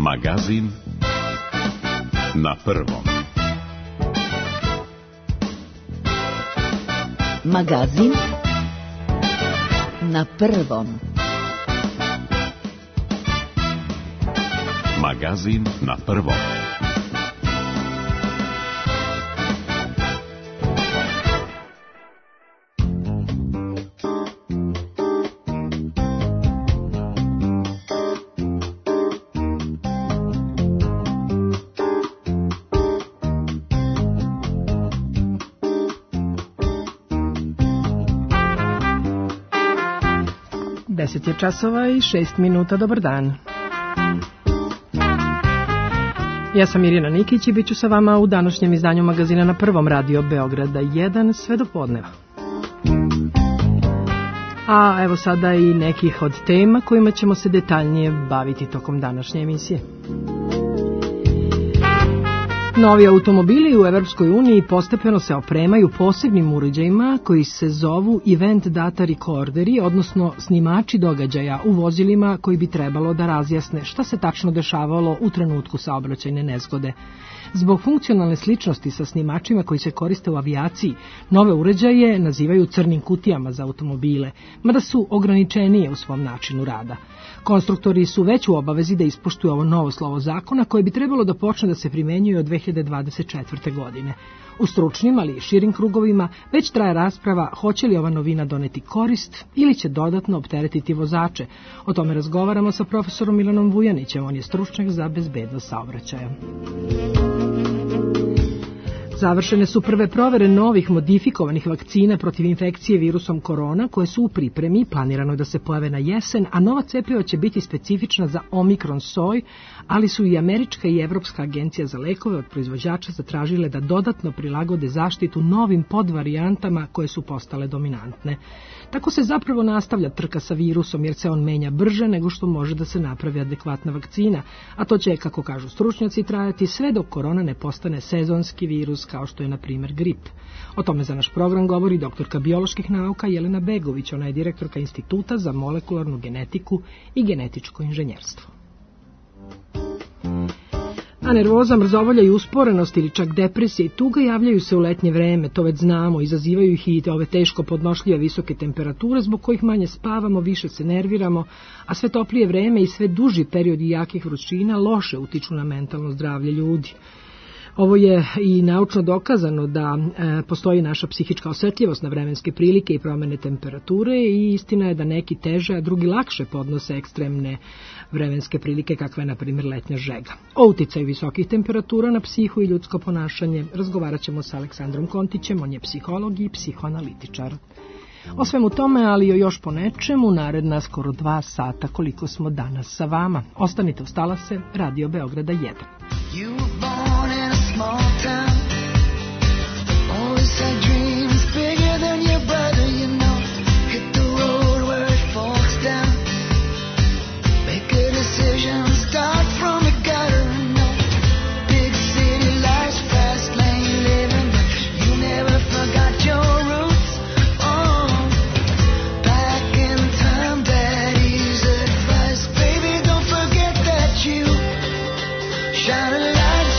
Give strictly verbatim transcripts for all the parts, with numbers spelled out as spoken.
Magazin na prvom. Magazin na prvom. Magazin na prvom. deset je časova i šest minuta, dobar dan. Ja sam Irina Nikić i bit ću sa vama u današnjem izdanju magazina na prvom radio Beograda jedan sve do podneva. A evo sada i nekih od tema kojima ćemo se detaljnije baviti tokom današnje emisije. Novi automobili u Evropskoj uniji postepeno se opremaju posebnim uređajima koji se zovu Event Data Recorderi, odnosno snimači događaja u vozilima koji bi trebalo da razjasne šta se tačno dešavalo u trenutku saobraćajne nezgode. Zbog funkcionalne sličnosti sa snimačima koji se koriste u avijaciji, nove uređaje nazivaju crnim kutijama za automobile, mada su ograničenije u svom načinu rada. Konstruktori su već u obavezi da ispoštuju ovo novo slovo zakona koje bi trebalo da počne da se primenjuje od dve hiljade dvadeset četvrte. godine. U stručnim, ali i širim krugovima već traje rasprava hoće li ova novina doneti korist ili će dodatno opteretiti vozače. O tome razgovaramo sa profesorom Milanom Vujanićem, on je stručnjak za bezbednost saobraćaja. Završene su prve provere novih modifikovanih vakcina protiv infekcije virusom korona koje su u pripremi, planirano je da se pojave na jesen, a nova cepiva će biti specifična za omikron soj, ali su i Američka i Evropska agencija za lekove od proizvođača zatražile da dodatno prilagode zaštitu novim podvarijantama koje su postale dominantne. Tako se zapravo nastavlja trka sa virusom jer se on menja brže nego što može da se napravi adekvatna vakcina, a to će, kako kažu stručnjaci, trajati sve dok korona ne postane sezonski virus kao što je, na primjer, grip. O tome za naš program govori doktorka bioloških nauka Jelena Begović, ona je direktorka Instituta za molekularnu genetiku i genetičko inženjerstvo. A nervoza, mrzovolja i usporenost ili čak depresija i tuga javljaju se u letnje vreme, to već znamo, izazivaju ih i ove teško podnošljive visoke temperature zbog kojih manje spavamo, više se nerviramo, a sve toplije vreme i sve duži periodi jakih vrućina loše utiču na mentalno zdravlje ljudi. Ovo je i naučno dokazano da e, postoji naša psihička osetljivost na vremenske prilike i promene temperature i istina je da neki teže, a drugi lakše podnose ekstremne vremenske prilike kakva je, na primjer, letnja žega. O uticaju visokih temperatura na psihu i ljudsko ponašanje razgovarat ćemo sa Aleksandrom Kontićem, on je psiholog i psihoanalitičar. O svemu tome, ali i o još po nečemu, naredna skoro dva sata koliko smo danas sa vama. Ostanite uz talase Radio Beograda jedan. Small town, always had dreams bigger than your brother, you know. Hit the road where it forks down. Make a decision, start from the gutter, no. Big city lights, fast lane living, but you never forgot your roots. Oh, back in time, daddy's advice, baby, don't forget that you shine a light.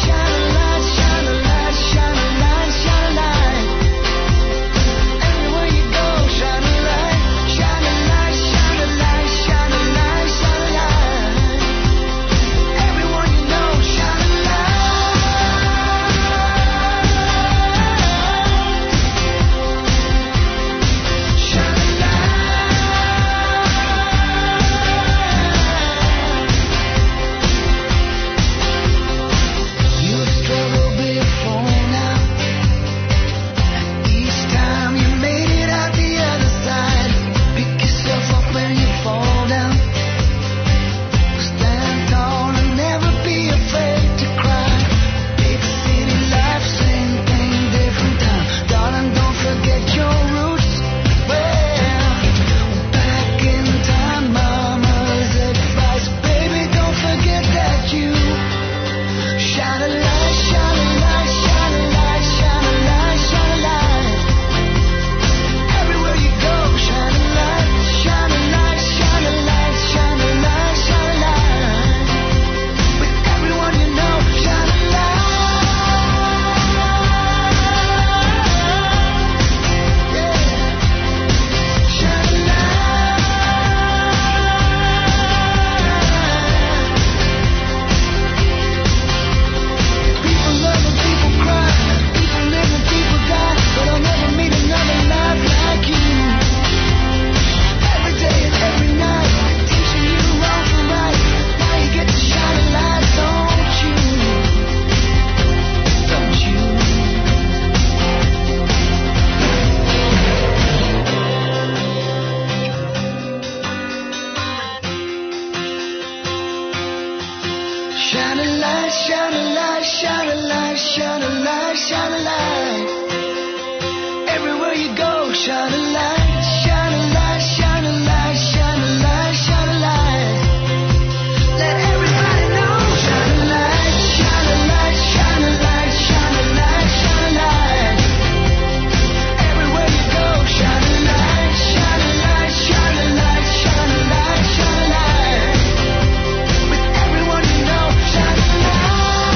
shine a light, shine a light, shine a light. Everywhere you go, shine a light, shine a light, shine a light, shine a light, shine a light. Let everybody know, shine a light, shine a light, shine a light, shine a light, shine a light. Everywhere you go, shine a light, shine a light, shine a light, shine a light, shine a light. With everyone you know, shine a light.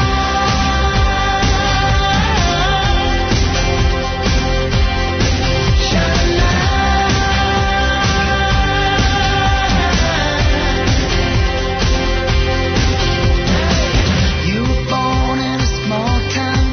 Shine a light. You were born in a small town.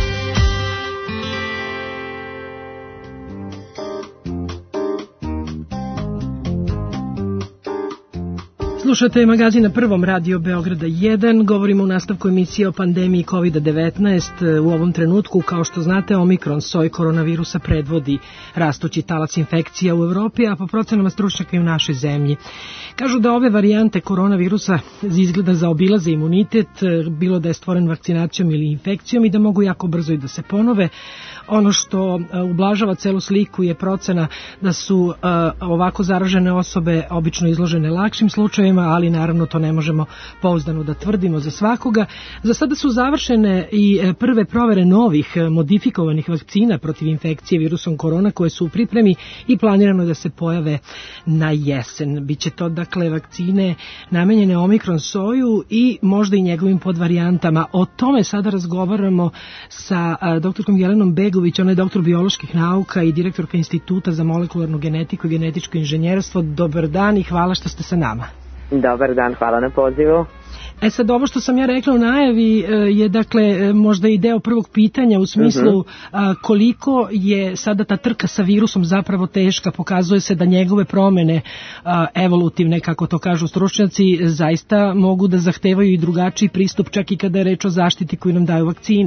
Slušate magazin na Prvom, Radio Beograda jedan. Govorimo u nastavku emisije o pandemiji kovid devetnaest. U ovom trenutku, kao što znate, Omikron soj koronavirusa predvodi rastući talac infekcija u Evropi, a po procenama stručnjaka i u našoj zemlji. Kažu da ove varijante koronavirusa izgleda zaobilaze imunitet, bilo da je stvoren vakcinacijom ili infekcijom, i da mogu jako brzo i da se ponove. Ono što ublažava celu sliku je procena da su uh, ovako zaražene osobe obično izložene lakšim slučajevima, ali naravno to ne možemo pouzdano da tvrdimo za svakoga. Za sada su završene i prve provere novih modifikovanih vakcina protiv infekcije virusom korona koje su u pripremi i planirano da se pojave na jesen. Biće to dakle vakcine namenjene Omikron soju i možda i njegovim podvarijantama. O tome sada razgovaramo sa uh, doktorkom Jelenom Begović. Ona je doktor bioloških nauka i direktorka Instituta za molekularnu genetiku i genetičko inženjerstvo. Dobar dan i hvala što ste sa nama. Dobar dan, hvala na pozivu. E sad, ovo što sam ja rekla u najavi je dakle možda i deo prvog pitanja u smislu uh-huh. koliko je sada ta trka sa virusom zapravo teška. Pokazuje se da njegove promene evolutivne, kako to kažu stručnjaci, zaista mogu da zahtevaju i drugačiji pristup, čak i kada je reč o zaštiti koju nam daju vakcine.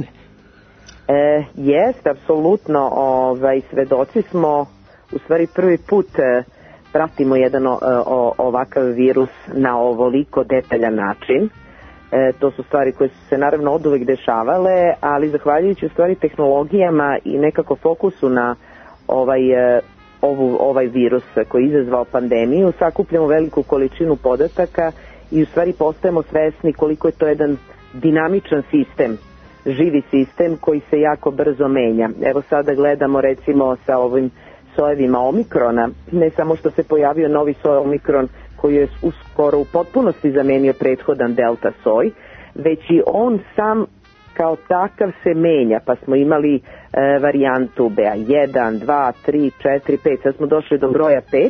E, jest, apsolutno. Ovaj, svedoci smo, u stvari prvi put e, pratimo jedan o, o, ovakav virus na ovoliko detaljan način. E, to su stvari koje su se naravno oduvek dešavale, ali zahvaljujući u stvari tehnologijama i nekako fokusu na ovaj, e, ovu, ovaj virus koji je izazvao pandemiju, sakupljamo veliku količinu podataka i u stvari postajemo svesni koliko je to jedan dinamičan sistem, živi sistem koji se jako brzo menja. Evo sada gledamo recimo sa ovim sojevima Omikrona, ne samo što se pojavio novi soj Omikron koji je uskoro u potpunosti zamenio prethodan delta soj, već i on sam kao takav se menja, pa smo imali e, varijantu B A jedan, dva, tri, četiri, pet, sad smo došli do broja pet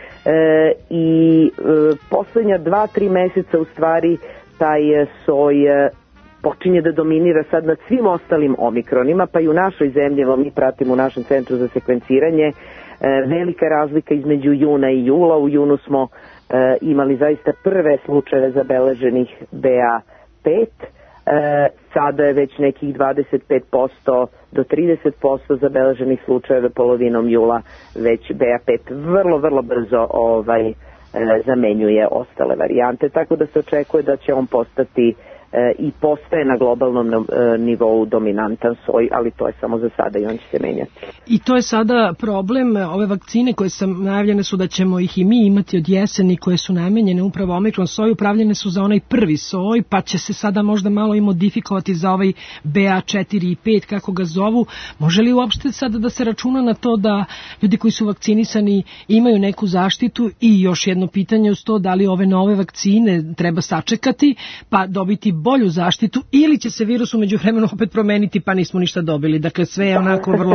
e, i e, poslednja dva, tri meseca u stvari taj soj e, počinje da dominira sad nad svim ostalim omikronima, pa i u našoj zemlji, mi pratimo u našem centru za sekvenciranje, e, velika razlika između juna i jula. U junu smo e, imali zaista prve slučajeve zabeleženih B A pet, e, sada je već nekih dvadeset pet posto do trideset posto zabeleženih slučajeva polovinom jula, već B A pet vrlo, vrlo brzo ovaj, e, zamenjuje ostale varijante, tako da se očekuje da će on postati i postaje na globalnom nivou dominantan soj, ali to je samo za sada i on će se menjati. I to je sada problem. Ove vakcine koje sam najavljene su da ćemo ih i mi imati od jeseni, koje su namenjene upravo Omikron soju, pravljene su za onaj prvi soj, pa će se sada možda malo i modifikovati za ovaj B A četiri i pet, kako ga zovu. Može li uopšte sada da se računa na to da ljudi koji su vakcinisani imaju neku zaštitu? I još jedno pitanje uz to, da li ove nove vakcine treba sačekati pa dobiti bolju zaštitu, ili će se virus umeđu vremenu opet promeniti pa nismo ništa dobili? Dakle, sve je onako vrlo...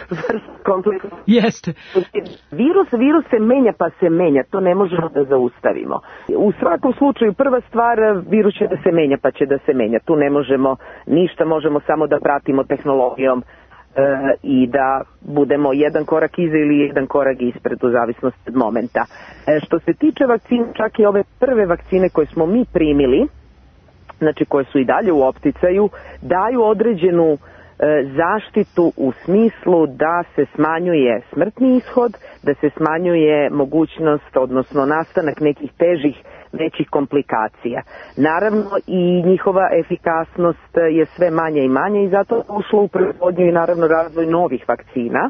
Jeste. Virus, virus se menja pa se menja, to ne možemo da zaustavimo. U svakom slučaju, prva stvar, virus će da se menja pa će da se menja. Tu ne možemo ništa, možemo samo da pratimo tehnologijom e, i da budemo jedan korak iza ili jedan korak ispred u zavisnosti od momenta. E, što se tiče vakcine, čak i ove prve vakcine koje smo mi primili, znači koje su i dalje u opticaju, daju određenu zaštitu u smislu da se smanjuje smrtni ishod, da se smanjuje mogućnost, odnosno nastanak nekih težih većih komplikacija. Naravno i njihova efikasnost je sve manja i manja i zato je ušlo u proizvodnju i naravno razvoj novih vakcina,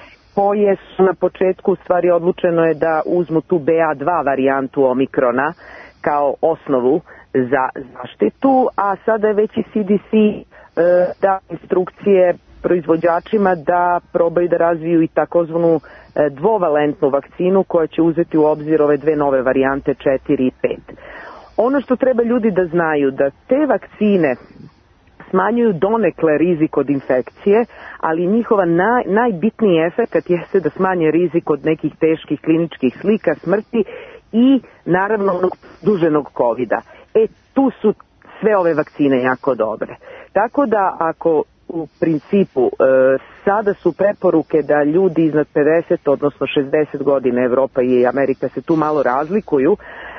koje su na početku, u stvari odlučeno je da uzmu tu B A dva varijantu omikrona kao osnovu za zaštitu, a sada je već i C D C e, da instrukcije proizvođačima da probaju da razviju i takozvanu e, dvovalentnu vakcinu koja će uzeti u obzir ove dve nove varijante četiri i pet. Ono što treba ljudi da znaju, da te vakcine smanjuju donekle rizik od infekcije, ali njihova naj, najbitniji efekt jeste da smanje rizik od nekih teških kliničkih slika, smrti i naravno onog duženog kovida. E, tu su sve ove vakcine jako dobre. Tako da ako u principu e, sada su preporuke da ljudi iznad pedeset, odnosno šezdeset godina, Evropa i Amerika se tu malo razlikuju,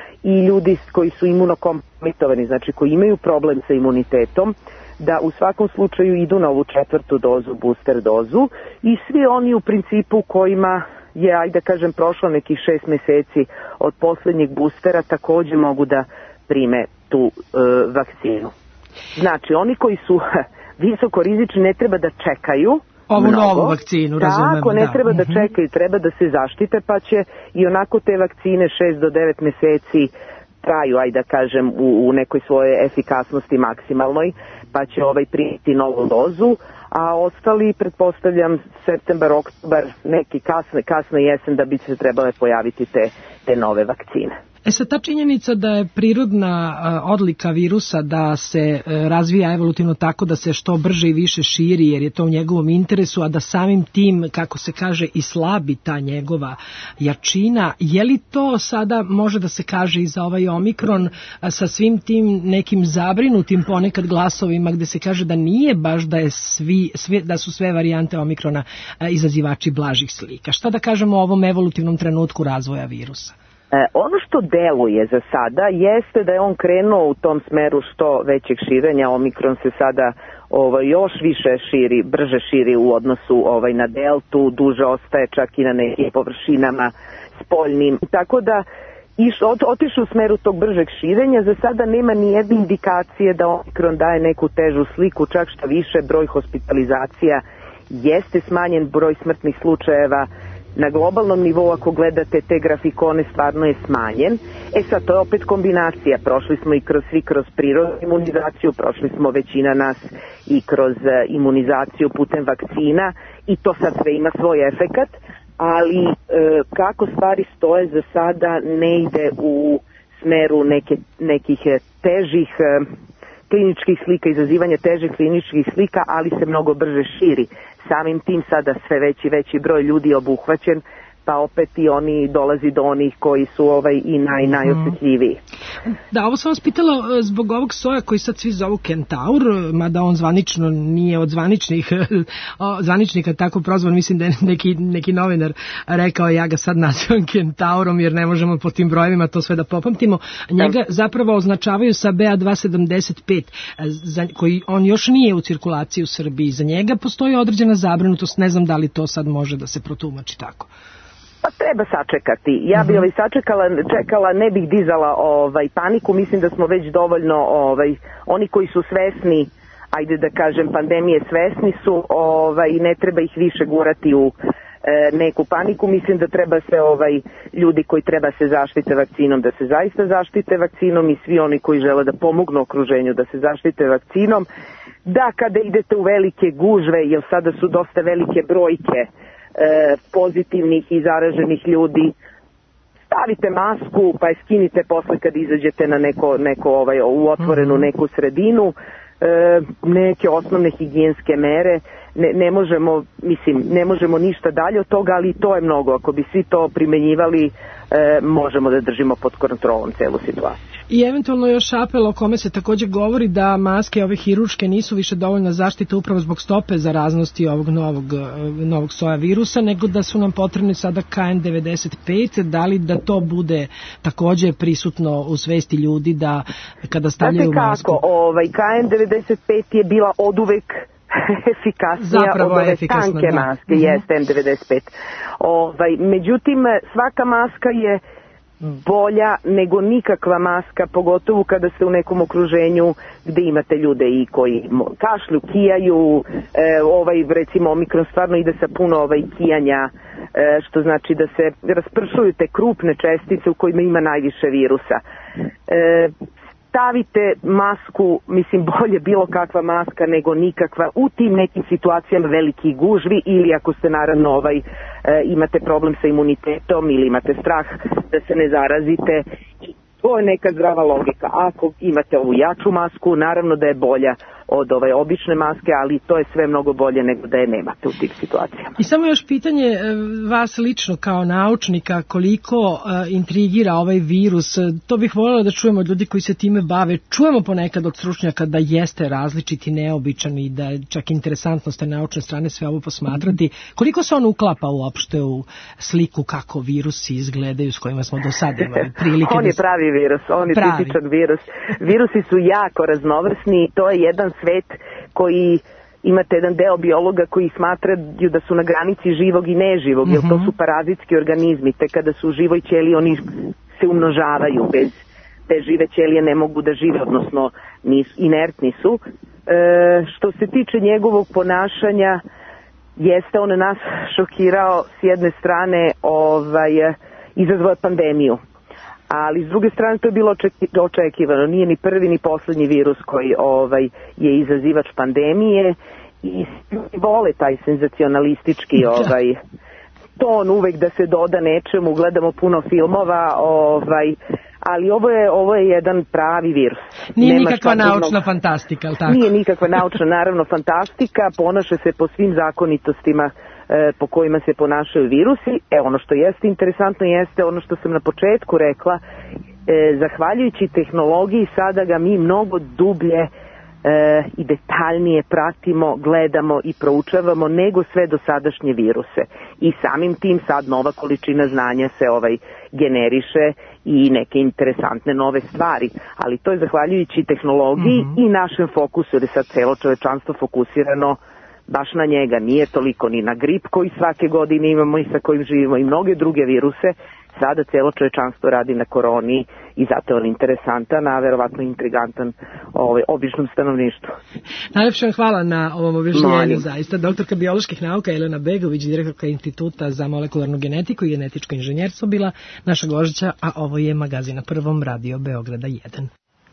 i ljudi koji su imunokompromitovani, znači koji imaju problem sa imunitetom, da u svakom slučaju idu na ovu četvrtu dozu, booster dozu, i svi oni u principu kojima je, ajde kažem, prošlo nekih šest meseci od poslednjeg boostera takođe mogu da prime tu e, vakcinu. Znači, oni koji su visoko rizični ne treba da čekaju ovu mnogo, novu vakcinu, razumemo. Tako, ne da. treba da čekaju, treba da se zaštite, pa će i onako te vakcine šest do devet meseci traju, ajde da kažem, u, u nekoj svojoj efikasnosti maksimalnoj, pa će ovaj primiti novu dozu, a ostali, pretpostavljam, septembar, oktobar, neki kasne, kasno jesen da bi se trebale pojaviti te, te nove vakcine. E sad, ta činjenica da je prirodna odlika virusa da se razvija evolutivno tako da se što brže i više širi, jer je to u njegovom interesu, a da samim tim, kako se kaže, i slabi ta njegova jačina, je li to sada može da se kaže i za ovaj omikron sa svim tim nekim zabrinutim ponekad glasovima gde se kaže da nije baš da je svi, sve, da su sve varijante omikrona izazivači blažih slika? Šta da kažemo o ovom evolutivnom trenutku razvoja virusa? E, ono što deluje za sada jeste da je on krenuo u tom smeru što većeg širenja. Omikron se sada ovaj, još više širi, brže širi u odnosu ovaj, na deltu, duže ostaje čak i na nekim površinama spoljnim. Tako da iš, ot, otišu u smeru tog bržeg širenja. Za sada nema ni jedne indikacije da Omikron daje neku težu sliku, čak što više broj hospitalizacija jeste smanjen, broj smrtnih slučajeva na globalnom nivou, ako gledate te grafikone, stvarno je smanjen. E sad, to je opet kombinacija. Prošli smo i kroz svi kroz prirodnu imunizaciju, prošli smo većina nas i kroz imunizaciju putem vakcina i to sad sve ima svoj efekat, ali e, kako stvari stoje za sada ne ide u smeru neke, nekih težih e, kliničkih slika, izazivanja težih kliničkih slika, ali se mnogo brže širi. Samim tim sada sve veći veći broj ljudi je obuhvaćen, pa opet i oni dolazi do onih koji su ovaj i naj, najosetljiviji. Da, ovo sam vas pitala zbog ovog soja koji sad svi zovu kentaur, mada on zvanično nije od zvaničnih zvaničnika tako prozvan, mislim da je neki, neki novinar rekao ja ga sad nazivam kentaurom jer ne možemo po tim brojevima to sve da popamtimo. Njega zapravo označavaju sa B A dva sedamdeset pet, za, koji on još nije u cirkulaciji u Srbiji. Za njega postoji određena zabrinutost, ne znam da li to sad može da se protumači tako. Pa treba sačekati. Ja bih ovaj sačekala, čekala, ne bih dizala ovaj paniku. Mislim da smo već dovoljno ovaj oni koji su svesni, ajde da kažem, pandemije, svesni su, ovaj ne treba ih više gurati u e, neku paniku. Mislim da treba se ovaj ljudi koji treba se zaštite vakcinom da se zaista zaštite vakcinom i svi oni koji žele da pomognu okruženju da se zaštite vakcinom. Da, kada idete u velike gužve, jer sada su dosta velike brojke E, pozitivnih i zaraženih ljudi, stavite masku pa je skinite posle kad izađete na neko, neko ovaj, u otvorenu neku sredinu, e, neke osnovne higijenske mere, ne, ne možemo, mislim, ne možemo ništa dalje od toga, ali to je mnogo. Ako bi svi to primenjivali, e, možemo da držimo pod kontrolom celu situaciju. I eventualno još apel o kome se također govori da maske ove hirurške nisu više dovoljna zaštita upravo zbog stope zaraznosti ovog novog, novog soja virusa, nego da su nam potrebni sada K N devedeset pet, da li da to bude također prisutno u svesti ljudi da kada stavljaju Znate masku? Kako, ovaj, K N devedeset pet je bila oduvek efikasnija Zapravo od ove efikasna, tanke da. maske, Mhm. jeste N devedeset pet. Ovaj, međutim, svaka maska je bolja nego nikakva maska, pogotovo kada ste u nekom okruženju gde imate ljude i koji kašlju, kijaju, e, ovaj recimo omikron stvarno ide sa puno ovaj kijanja, e, što znači da se raspršuju te krupne čestice u kojima ima najviše virusa. E, stavite masku, mislim bolje bilo kakva maska nego nikakva u tim nekim situacijama veliki gužvi ili ako ste naravno ovaj, e, imate problem sa imunitetom ili imate strah da se ne zarazite. To je neka zdrava logika. Ako imate ovu jaču masku, naravno da je bolja od ove obične maske, ali to je sve mnogo bolje nego da je nemate u tim situacijama. I samo još pitanje e, vas lično kao naučnika, koliko e, intrigira ovaj virus, to bih voljela da čujemo od ljudi koji se time bave. Čujemo ponekad od stručnjaka da jeste različit i neobičan i da je čak interesantno s te naučne strane sve ovo posmatrati. Koliko se on uklapa uopšte u sliku kako virusi izgledaju s kojima smo do sada imali prilike? On je pravi virus, on je pravi. tipičan virus. Virusi su jako raznovrsni, to je jedan svet koji imate jedan deo biologa koji smatraju da su na granici živog i neživog, mm-hmm. jer to su parazitski organizmi, te kada su u živoj ćeliji oni se umnožavaju, bez te žive ćelije ne mogu da žive, odnosno nisu, inertni su. E, što se tiče njegovog ponašanja, jeste on nas šokirao s jedne strane, ovaj, izazvao pandemiju. Ali s druge strane to je bilo očekivano, nije ni prvi ni poslednji virus koji ovaj, je izazivač pandemije i vole taj senzacionalistički ovaj, ton uvek da se doda nečemu, gledamo puno filmova, ovaj, ali ovo je, ovo je jedan pravi virus. Nije Nema nikakva šta naučna drugog. fantastika, ali tako? Nije nikakva naučna, naravno fantastika, ponaša se po svim zakonitostima po kojima se ponašaju virusi. E, ono što jeste interesantno jeste ono što sam na početku rekla, e, zahvaljujući tehnologiji sada ga mi mnogo dublje e, i detaljnije pratimo, gledamo i proučavamo nego sve dosadašnje viruse. I samim tim sad nova količina znanja se ovaj generiše i neke interesantne nove stvari, ali to je zahvaljujući tehnologiji mm-hmm. i našem fokusu, jer je sad celo čovečanstvo fokusirano baš na njega, nije toliko ni na grip koji svake godine imamo i sa kojim živimo i mnoge druge viruse, sada celo čovečanstvo radi na koroni i zato je on interesantan, a verovatno intrigantan ovaj, običnom stanovništvu. Najlepše hvala na ovom objašnjenju, zaista. Doktorka bioloških nauka Elena Begović, direktorka Instituta za molekularnu genetiku i genetičko inženjerstvo bila naša gošća, a ovo je magazin na Prvom, Radio Beograda jedan.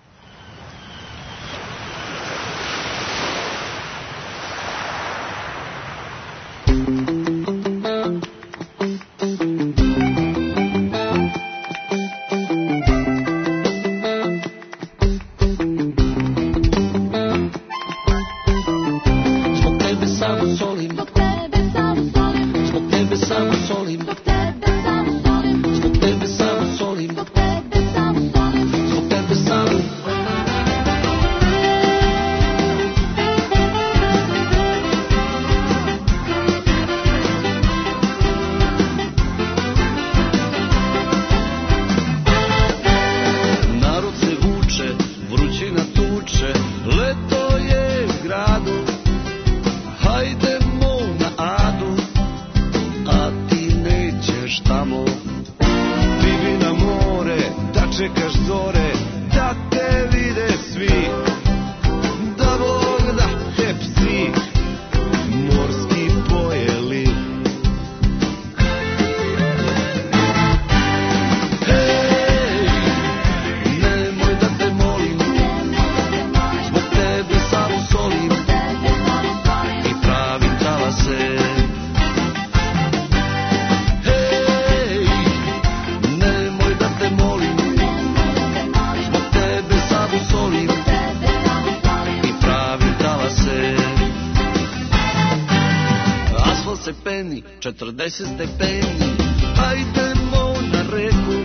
četrdeset stepeni, hajdemo na reku,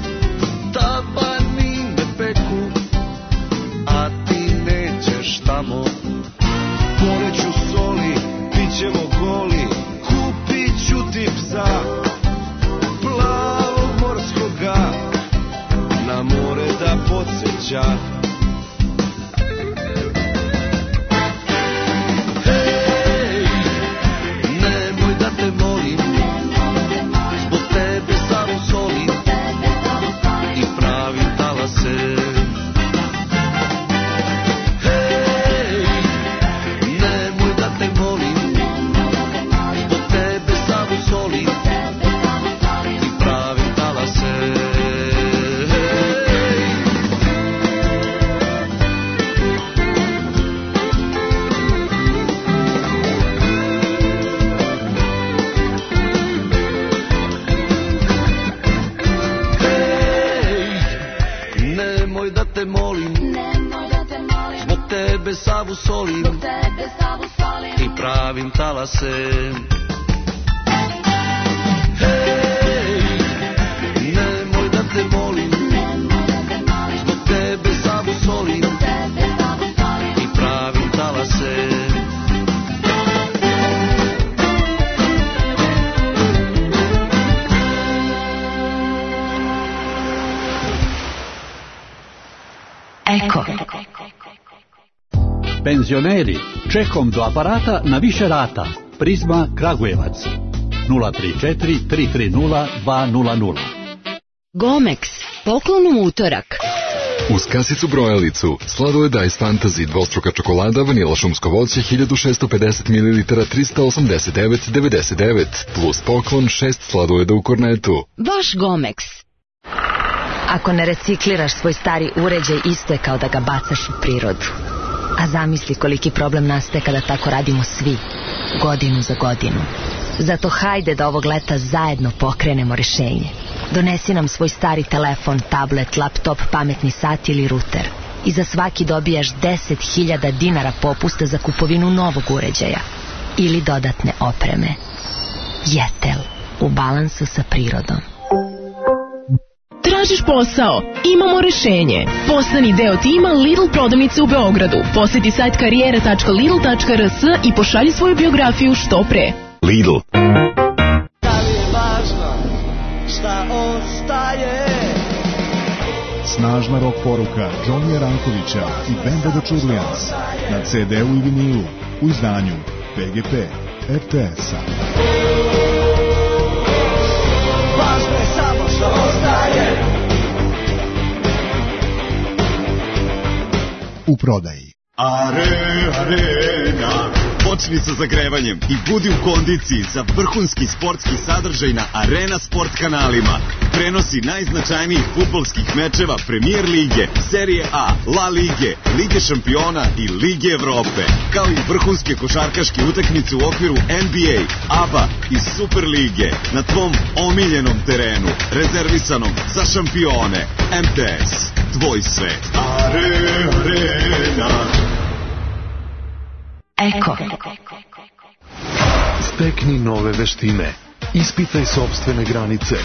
tabani me peku, a ti nećeš tamo. Poleću soli, pićemo goli, kupit ću ti psa, plavog morskoga, na more da podsjeća. Hey! tebe Savu solim, i pravim talasem. Hej, nemoj da te molim, zbog tebe Savu solim, i pravim talasem. Eko. Penzioneri, čekom do aparata na više rata. Prizma Kragujevac. nula tri četiri tri tri nula dva nula nula. Gomex, poklon u utorak. Uz kasicu brojalicu, sladoled Ice Fantasy, dvostruka čokolada, vanila šumsko voće, hiljadu šessto pedeset mililitara, trista osamdeset devet devedeset devet, plus poklon šest sladoleda u kornetu. Baš Gomex. Ako ne recikliraš svoj stari uređaj, isto je kao da ga bacaš u prirodu. A zamisli koliki problem nastaje kada tako radimo svi, godinu za godinu. Zato hajde da ovog leta zajedno pokrenemo rešenje. Donesi nam svoj stari telefon, tablet, laptop, pametni sat ili ruter. I za svaki dobijaš deset hiljada dinara popusta za kupovinu novog uređaja ili dodatne opreme. Jetel, u balansu sa prirodom. Tražiš posao? Imamo rešenje. Postani deo tima Lidl prodavnice u Beogradu. Poseti sajt karijera tačka lidl tačka r s i pošalji svoju biografiju što pre. Lidl. Da li je važno šta ostaje? Snažna rock poruka Johnnyja Rankovića i benda The Churlians na ce de u i vinilu u izdanju pe ge pe er te es-a. Važno je samo što ostaje. U prodaji. Are, arena. Počni sa zagrevanjem i budi u kondiciji za vrhunski sportski sadržaj na Arena Sport kanalima. Prenosi najznačajnijih fudbalskih mečeva Premier lige, Serije A, La Lige, Lige šampiona i Lige Evrope, kao i vrhunske košarkaške utakmice u okviru en bi ej, A B A i Super lige na tvom omiljenom terenu, rezervisanom za šampione. em te es, tvoj svet. Are, arena. Eko. Stekni nove veštine. Ispitaj sopstvene granice.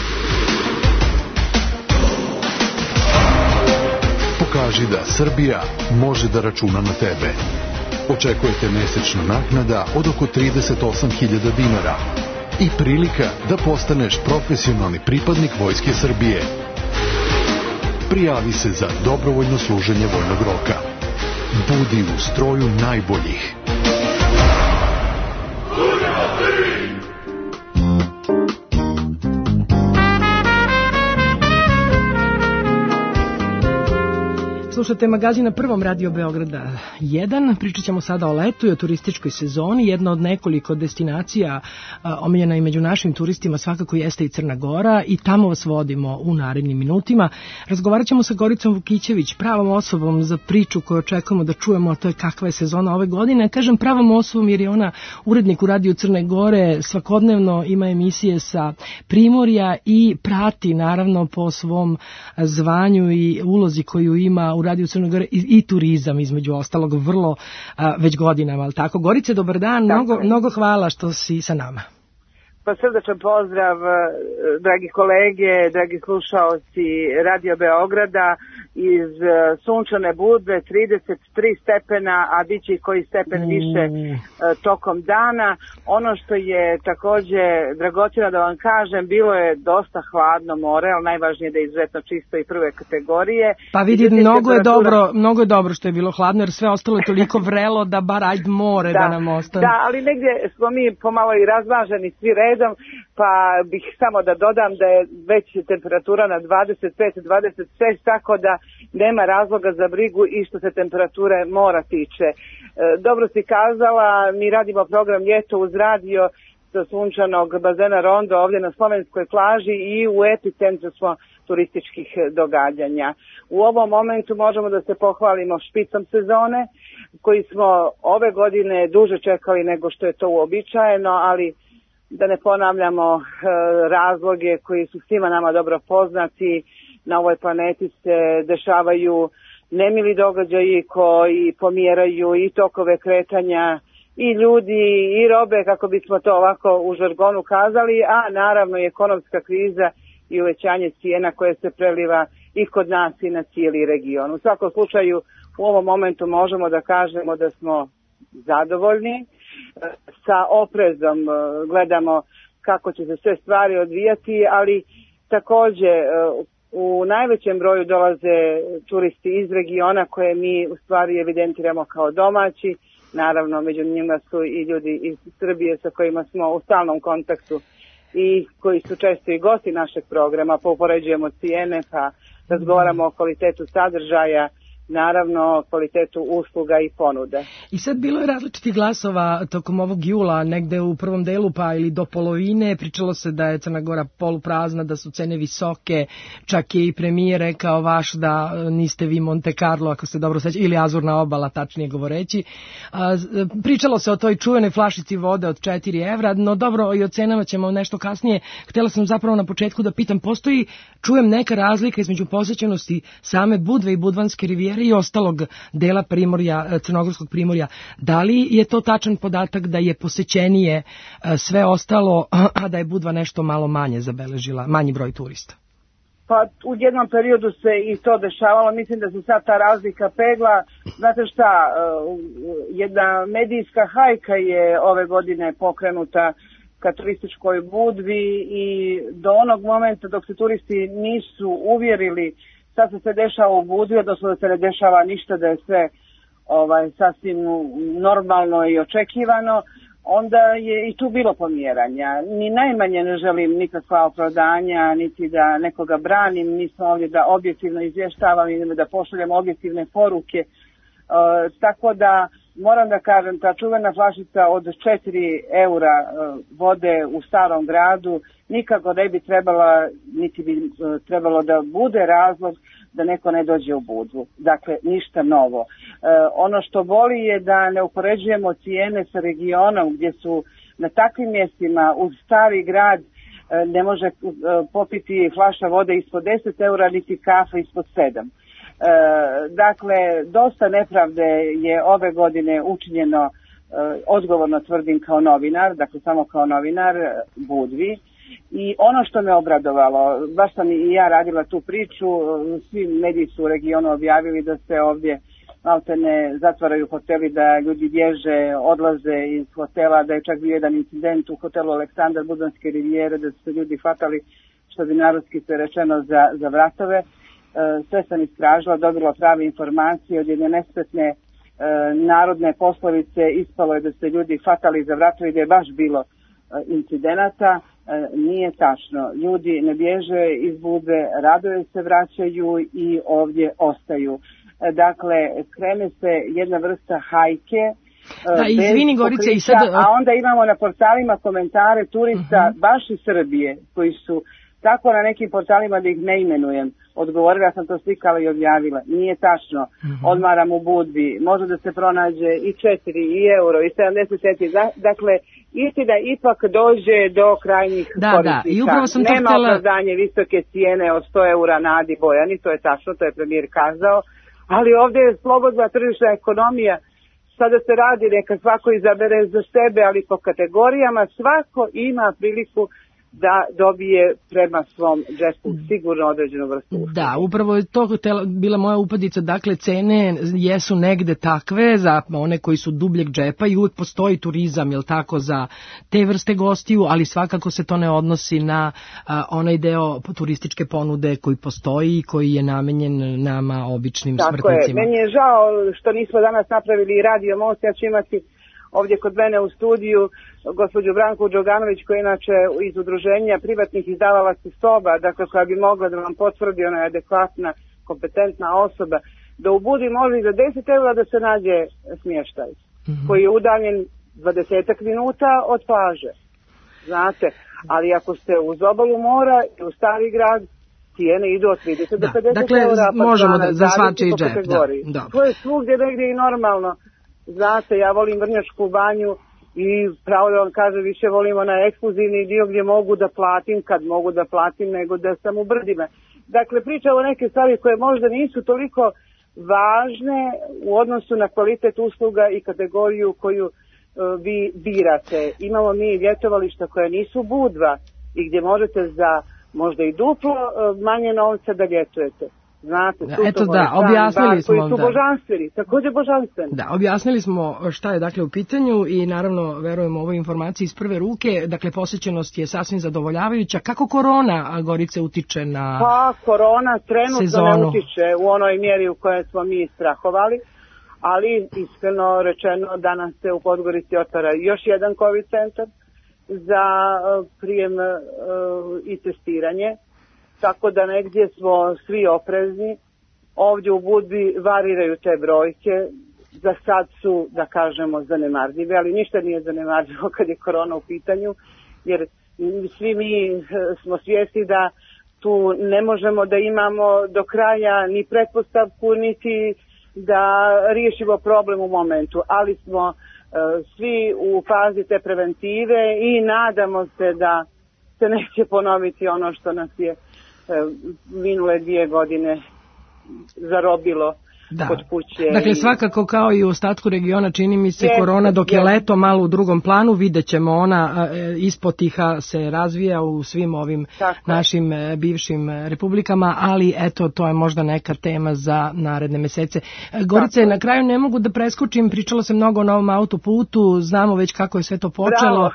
Pokaži da Srbija može da računa na tebe. Očekujete mesečna naknada od oko trideset osam hiljada dinara i prilika da postaneš profesionalni pripadnik Vojske Srbije. Prijavi se za dobrovoljno služenje vojnog roka. Budi u stroju najboljih. Slušate magazin na Prvom Radio Beograda jedan. Pričat ćemo sada o letu i o turističkoj sezoni. Jedna od nekoliko destinacija a, omiljena i među našim turistima svakako jeste i Crna Gora i tamo vas vodimo u narednim minutima. Razgovarat ćemo sa Goricom Vukićević, pravom osobom za priču koju očekujemo da čujemo, a to je kakva je sezona ove godine. Kažem pravom osobom jer je ona urednik u Radiju Crne Gore, svakodnevno ima emisije sa Primorja i prati naravno po svom zvanju i ulozi koju ima u Radio Crne Gore i, i turizam između ostalog vrlo a, već godinama, ali tako? Gorice, dobar dan, mnogo, mnogo hvala što si sa nama. Pa srdačan pozdrav, dragi kolege, dragi slušaoci Radio Beograda iz sunčane Budve, trideset tri stepena, a bit će i koji stepen više mm. tokom dana. Ono što je takođe dragocjeno da vam kažem, bilo je dosta hladno more, ali najvažnije je da je izuzetno čisto i prve kategorije. Pa vidi, mnogo je dobro, mnogo je dobro što je bilo hladno, jer sve ostalo je toliko vrelo da bar ajde more da, da nam ostane. Da, ali negdje smo mi pomalo i razvaženi svi redom, pa bih samo da dodam da je već temperatura na dvadeset pet dvadeset šest, tako da nema razloga za brigu i što se temperature mora tiče. E, dobro si kazala, mi radimo program Ljeto uz radio sa sunčanog bazena Rondo ovdje na slovenskoj plaži i u epicentru smo turističkih događanja. U ovom momentu možemo da se pohvalimo špicom sezone, koji smo ove godine duže čekali nego što je to uobičajeno, ali da ne ponavljamo e, razloge koji su svima nama dobro poznati. Na ovoj planeti se dešavaju nemili događaji koji pomjeraju i tokove kretanja i ljudi i robe, kako bismo to ovako u žargonu kazali, a naravno i ekonomska kriza i uvećanje cijena koje se preliva i kod nas i na cijeli region. U svakom slučaju u ovom momentu možemo da kažemo da smo zadovoljni, sa oprezom gledamo kako će se sve stvari odvijati, ali također u najvećem broju dolaze turisti iz regiona koje mi u stvari evidentiramo kao domaći. Naravno, među njima su i ljudi iz Srbije sa kojima smo u stalnom kontaktu i koji su često i gosti našeg programa, pa upoređujemo cijene, pa razgovaramo o kvalitetu sadržaja, naravno kvalitetu usluga i ponude. I sad bilo je različitih glasova tokom ovog jula, negde u prvom delu pa ili do polovine, pričalo se da je Crna Gora poluprazna, da su cene visoke, čak je i premijer rekao vaš da niste vi Monte Carlo, ako se dobro sećate, ili Azurna obala, tačnije govoreći. A, pričalo se o toj čuvenoj flašici vode od četiri evra, no dobro, i o cenama ćemo nešto kasnije. Htjela sam zapravo na početku da pitam, postoji, čujem, neka razlika između posjećenosti same Budve i Budvanske rivijere i ostalog dela Primorja, Crnogorskog Primorja. Da li je to tačan podatak da je posećenije sve ostalo, a da je Budva nešto malo manje zabeležila, manji broj turista? Pa u jednom periodu se i to dešavalo, mislim da se sad ta razlika pegla. Znate šta, jedna medijska hajka je ove godine pokrenuta ka turističkoj Budvi i do onog momenta dok se turisti nisu uvjerili sad se se dešava u Budvi, odnosno da se ne dešava ništa, da je sve ovaj, sasvim normalno i očekivano, onda je i tu bilo pomjeranja. Ni najmanje ne želim nikakva opravdanja, niti da nekoga branim, nismo ovdje da objektivno izvještavam ili da pošaljam objektivne poruke. E, tako da moram da kažem, ta čuvena flašica od četiri eura e, vode u Starom gradu nikako ne bi trebala, niti bi e, trebalo da bude razlog da neko ne dođe u Budvu. Dakle, ništa novo. E, ono što boli je da ne upoređujemo cijene sa regionom gdje su na takvim mjestima uz Stari grad e, ne može e, popiti flaša vode ispod deset eura, niti kafa ispod sedam. E, dakle, dosta nepravde je ove godine učinjeno, e, odgovorno tvrdim kao novinar, dakle samo kao novinar Budvi. I ono što me obradovalo, baš sam i ja radila tu priču, svi mediji su u regionu objavili da se ovdje maltene zatvaraju hoteli, da ljudi bježe, odlaze iz hotela, da je čak bio jedan incident u hotelu Aleksandar Budvanske rivijere, da su se ljudi hvatali, što bi narodski se rečeno, za, za vratove. Sve sam istražila, dobila prave informacije od jedne nespretne narodne poslovice, ispalo je da se ljudi hvatali za vratove i da je baš bilo incidenata. Nije tačno. Ljudi ne bježe iz Budve, radoje se vraćaju i ovdje ostaju. Dakle, krene se jedna vrsta hajke. Da, izvini Gorice, i sad... A onda imamo na portalima komentare turista uh-huh. baš iz Srbije, koji su tako na nekim portalima da ih ne imenujem. Odgovorila sam to slikala i objavila. Nije tačno. Uh-huh. Odmaram u Budvi. Može da se pronađe i četiri, i euro, i sedamdeset centi. Dakle, istina ipak dođe do krajnjih da, korisnika. Da, i upravo sam to Nema htjela... opravdanje visoke cijene od sto eura na Adi Bojani, to je tačno, to je premijer kazao. Ali ovdje je slobodna tržišna ekonomija. Sada se radi, neka svako izabere za sebe, ali po kategorijama svako ima priliku da dobije prema svom džepu sigurno određenu vrstu usluge. Da, upravo je to bila moja upadica, dakle cene jesu negde takve za one koji su dubljeg džepa i uvijek postoji turizam, jel tako, za te vrste gostiju, ali svakako se to ne odnosi na a, onaj deo turističke ponude koji postoji i koji je namenjen nama običnim tako smrtnicima. Tako je, meni je žao što nismo danas napravili radio most, ja ću imati ovdje kod mene u studiju gospođu Branku Đoganović, koja je inače iz udruženja privatnih izdavalaca soba, dakle koja bi mogla da vam potvrdi, ona je adekvatna, kompetentna osoba, da u Budvi može i za deset eura da se nađe smještaj, mm-hmm. koji je udaljen dvadesetak minuta od plaže. Znate, ali ako ste uz obalu mora i u Stari grad, cijene idu od trideset do pedeset dakle, eura. Dakle, možemo da za svačiji džep. Da, da. To je svugdje negdje i normalno. Znate, ja volim Vrnjačku banju i pravo da vam kažem, više volim onaj ekskluzivni dio gdje mogu da platim, kad mogu da platim, nego da sam u brdima. Dakle, pričamo o neke stvari koje možda nisu toliko važne u odnosu na kvalitet usluga i kategoriju koju uh, vi birate. Imamo mi ljetovališta koja nisu Budva i gdje možete za možda i duplo uh, manje novca da ljetujete. Znate, da, eto da, objasnili smo, koji su da. božanstveni, također božanstveni. Da, objasnili smo šta je dakle u pitanju i naravno verujemo ovoj informaciji iz prve ruke. Dakle, posjećenost je sasvim zadovoljavajuća. Kako korona, Gorice, utiče na Pa, korona trenutno sezonu? Ne utiče u onoj mjeri u kojoj smo mi strahovali, ali iskreno rečeno danas se u Podgorici otvara još jedan COVID centar za prijem i testiranje. Tako da negdje smo svi oprezni. Ovdje u Budvi variraju te brojke. Za sad su, da kažemo, zanemarljive, ali ništa nije zanemarljivo kad je korona u pitanju, jer svi mi smo svjesni da tu ne možemo da imamo do kraja ni pretpostavku, niti da riješimo problem u momentu, ali smo uh, svi u fazi te preventive i nadamo se da se neće ponoviti ono što nas je minule dvije godine zarobilo da. Kod kuće. Dakle, svakako kao i u ostatku regiona čini mi se je, korona dok je, je leto malo u drugom planu, vidjet ćemo ona e, ispotiha se razvija u svim ovim Tako. našim e, bivšim republikama, ali eto, to je možda neka tema za naredne mesece. E, Gorice, Tako. na kraju ne mogu da preskočim, pričalo se mnogo o novom autoputu, znamo već kako je sve to počelo.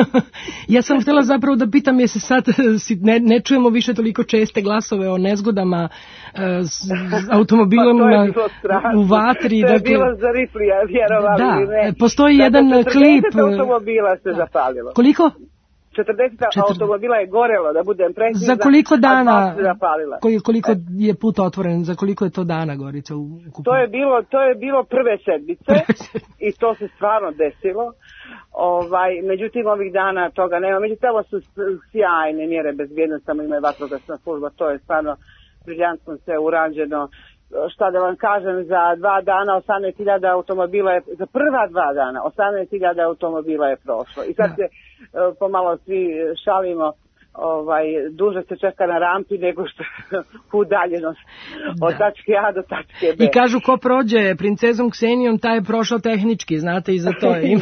Ja sam htjela zapravo da pitam, je se sad ne, ne čujemo više toliko česte glasove o nezgodama e, s automobilom pa u vatri. To je dakle, bilo za Riplija, vjerovali da, ili ne. postoji dakle, jedan klip. četrdeset automobila se da. zapalilo. Koliko? četrdeset automobila je gorelo, da budem precizna. Za koliko dana, koji, koliko je put otvoren, za koliko je to dana, Gorica? U, u to, je bilo, to je bilo prve sedmice i to se stvarno desilo. Ovaj, međutim, ovih dana toga nema. Međutim, ovo su sjajne mjere bezbjednosti, samo ima i vatrogasna služba, to je stvarno briljantno sve urađeno. Šta da vam kažem, za dva dana osamnaest hiljada automobila je, za prva dva dana osamnaest hiljada automobila je prošlo. I sad se uh, pomalo svi šalimo, ovaj, duže se čeka na rampi nego što udaljenost od da. tačke A do tačke B. I kažu ko prođe princezom Ksenijom, taj je prošao tehnički, znate, i za to ima,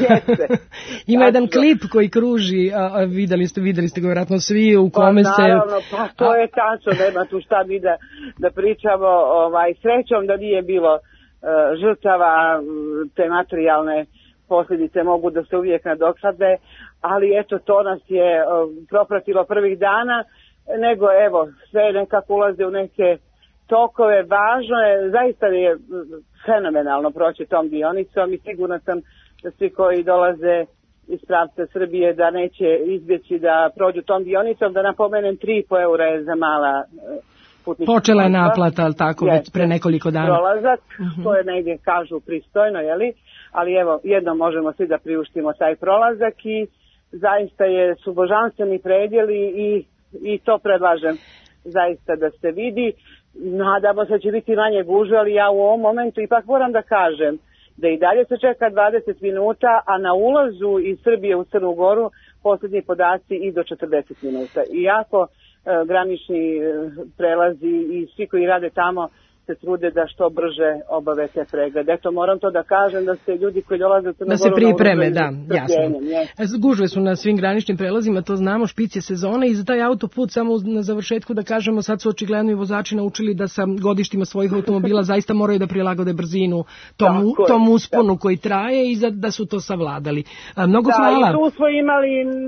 ima jedan klip koji kruži, a, a videli ste, videli ste ga vjerojatno svi, u kome pa, se... Naravno, pa to je tačno, nema tu šta mi da, da pričamo, ovaj, srećom da nije bilo uh, žrtava, te materijalne posljedice mogu da se uvijek nadoknade, ali eto, to nas je uh, propratilo prvih dana, nego evo, sve nekako ulaze u neke tokove. Važno je, zaista je fenomenalno proći tom dionicom i sigurno sam da svi koji dolaze iz pravca Srbije da neće izbjeći da prođu tom dionicom. Da napomenem, tri i po eura je za mala putnička. Počela je naplata, ali tako, već pre nekoliko dana. Prolazak, uh-huh. to je negdje, kažu, pristojno, jeli? Ali evo, jedno možemo svi da priuštimo taj prolazak i zaista je, su božanstveni predjeli i, i to predlažem zaista da se vidi. Nadamo se da će biti manje gužve, ali ja u ovom momentu ipak moram da kažem da i dalje se čeka dvadeset minuta, a na ulazu iz Srbije u Crnu Goru posljednji podaci i do četrdeset minuta. Iako e, granični e, prelazi i svi koji rade tamo se trude da što brže obave te preglede. Eto, moram to da kažem da se ljudi koji dolaze u Crnu Goru... Da se pripreme, da, jasno. Gužve su na svim graničnim prelazima, to znamo, špic je sezone i za taj autoput samo na završetku da kažemo, sad su očigledno i vozači naučili da sa godištima svojih automobila zaista moraju da prilagode brzinu tom, tom usponu koji traje i za, da su to savladali. A, mnogo da, hvala. Da, i tu smo imali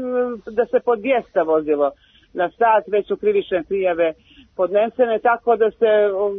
da se po dvjesto vozilo na sat, već su krivične prijave podnesene, tako da se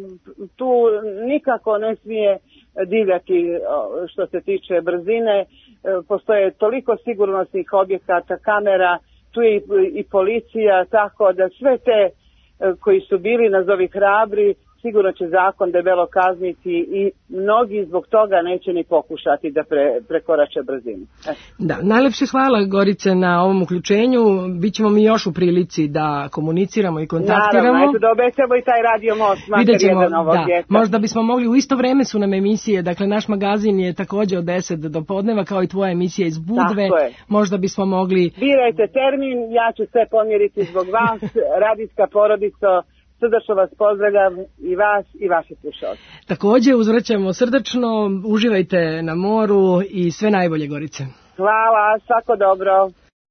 tu nikako ne smije divljati što se tiče brzine. Postoje toliko sigurnosnih objekata, kamera, tu je i, i policija, tako da sve te koji su bili nazovi hrabri, sigurno će zakon debelo kazniti i mnogi zbog toga neće ni pokušati da pre, prekorače brzinu. E. Da, najlepše hvala, Gorice, na ovom uključenju. Bićemo mi još u prilici da komuniciramo i kontaktiramo. Naravno, eto da obećamo i taj radio most, makar jedan ovog da, ljeta. Možda bismo mogli, u isto vreme su nam emisije, dakle naš magazin je također od deset do podneva, kao i tvoja emisija iz Budve. Možda bismo mogli... Birajte termin, ja ću sve pomjeriti zbog vas, radijska porodica. Srdačno vas pozdravljam i vas i vaše slušalce. Takođe uzvraćamo srdačno, uživajte na moru i sve najbolje, Gorice. Hvala, svako dobro.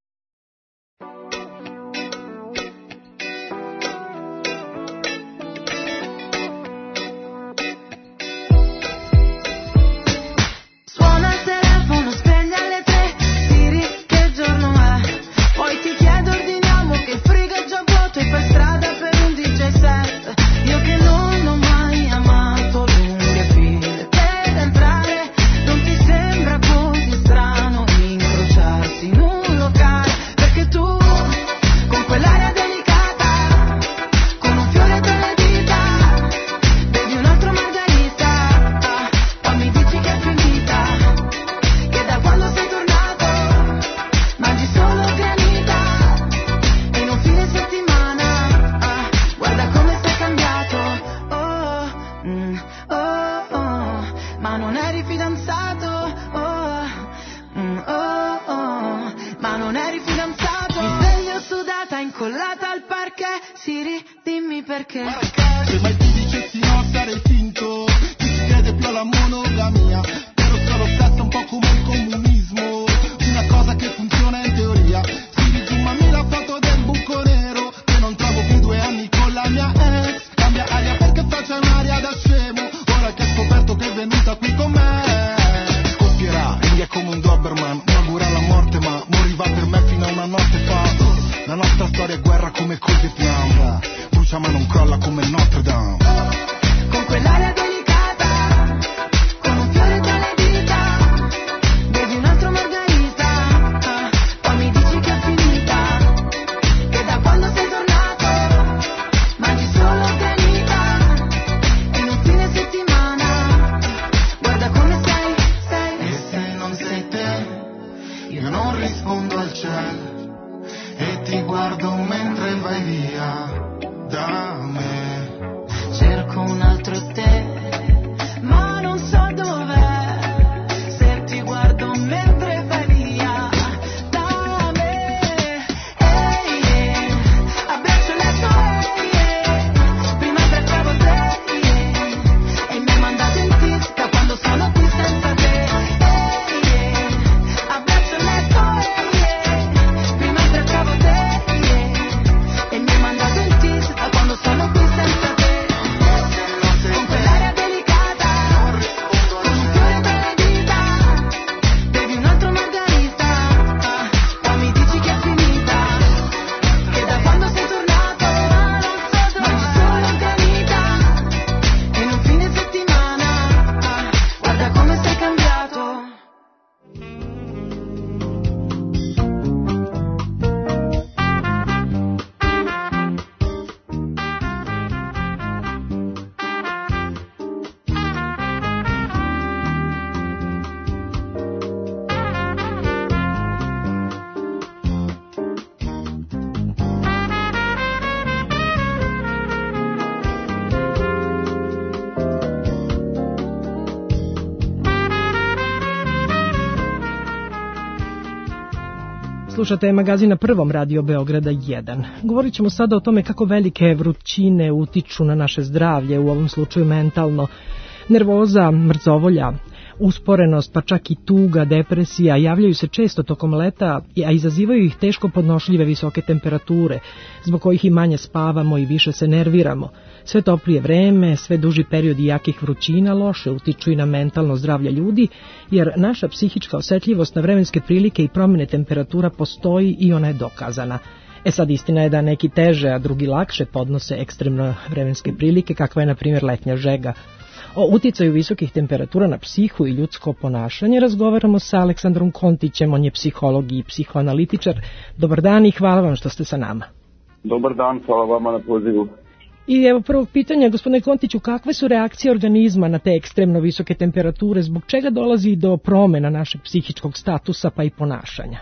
Slušate magazin na Prvom radio Beograda jedan. Govorit ćemo sada o tome kako velike vrućine utiču na naše zdravlje, u ovom slučaju mentalno. Nervoza, mrzovolja, usporenost, pa čak i tuga, depresija javljaju se često tokom leta, a izazivaju ih teško podnošljive visoke temperature, zbog kojih i manje spavamo i više se nerviramo. Sve toplije vreme, sve duži periodi jakih vrućina loše utiču i na mentalno zdravlje ljudi, jer naša psihička osetljivost na vremenske prilike i promjene temperatura postoji i ona je dokazana. E sad, istina je da neki teže, a drugi lakše podnose ekstremno vremenske prilike, kakva je na primjer letnja žega. O uticaju visokih temperatura na psihu i ljudsko ponašanje razgovaramo sa Aleksandrom Kontićem, on je psiholog i psihoanalitičar. Dobar dan i hvala vam što ste sa nama. Dobar dan, hvala vama na pozivu. I evo prvog pitanja, gospodine Kontiću, kakve su reakcije organizma na te ekstremno visoke temperature, zbog čega dolazi do promjena našeg psihičkog statusa pa i ponašanja?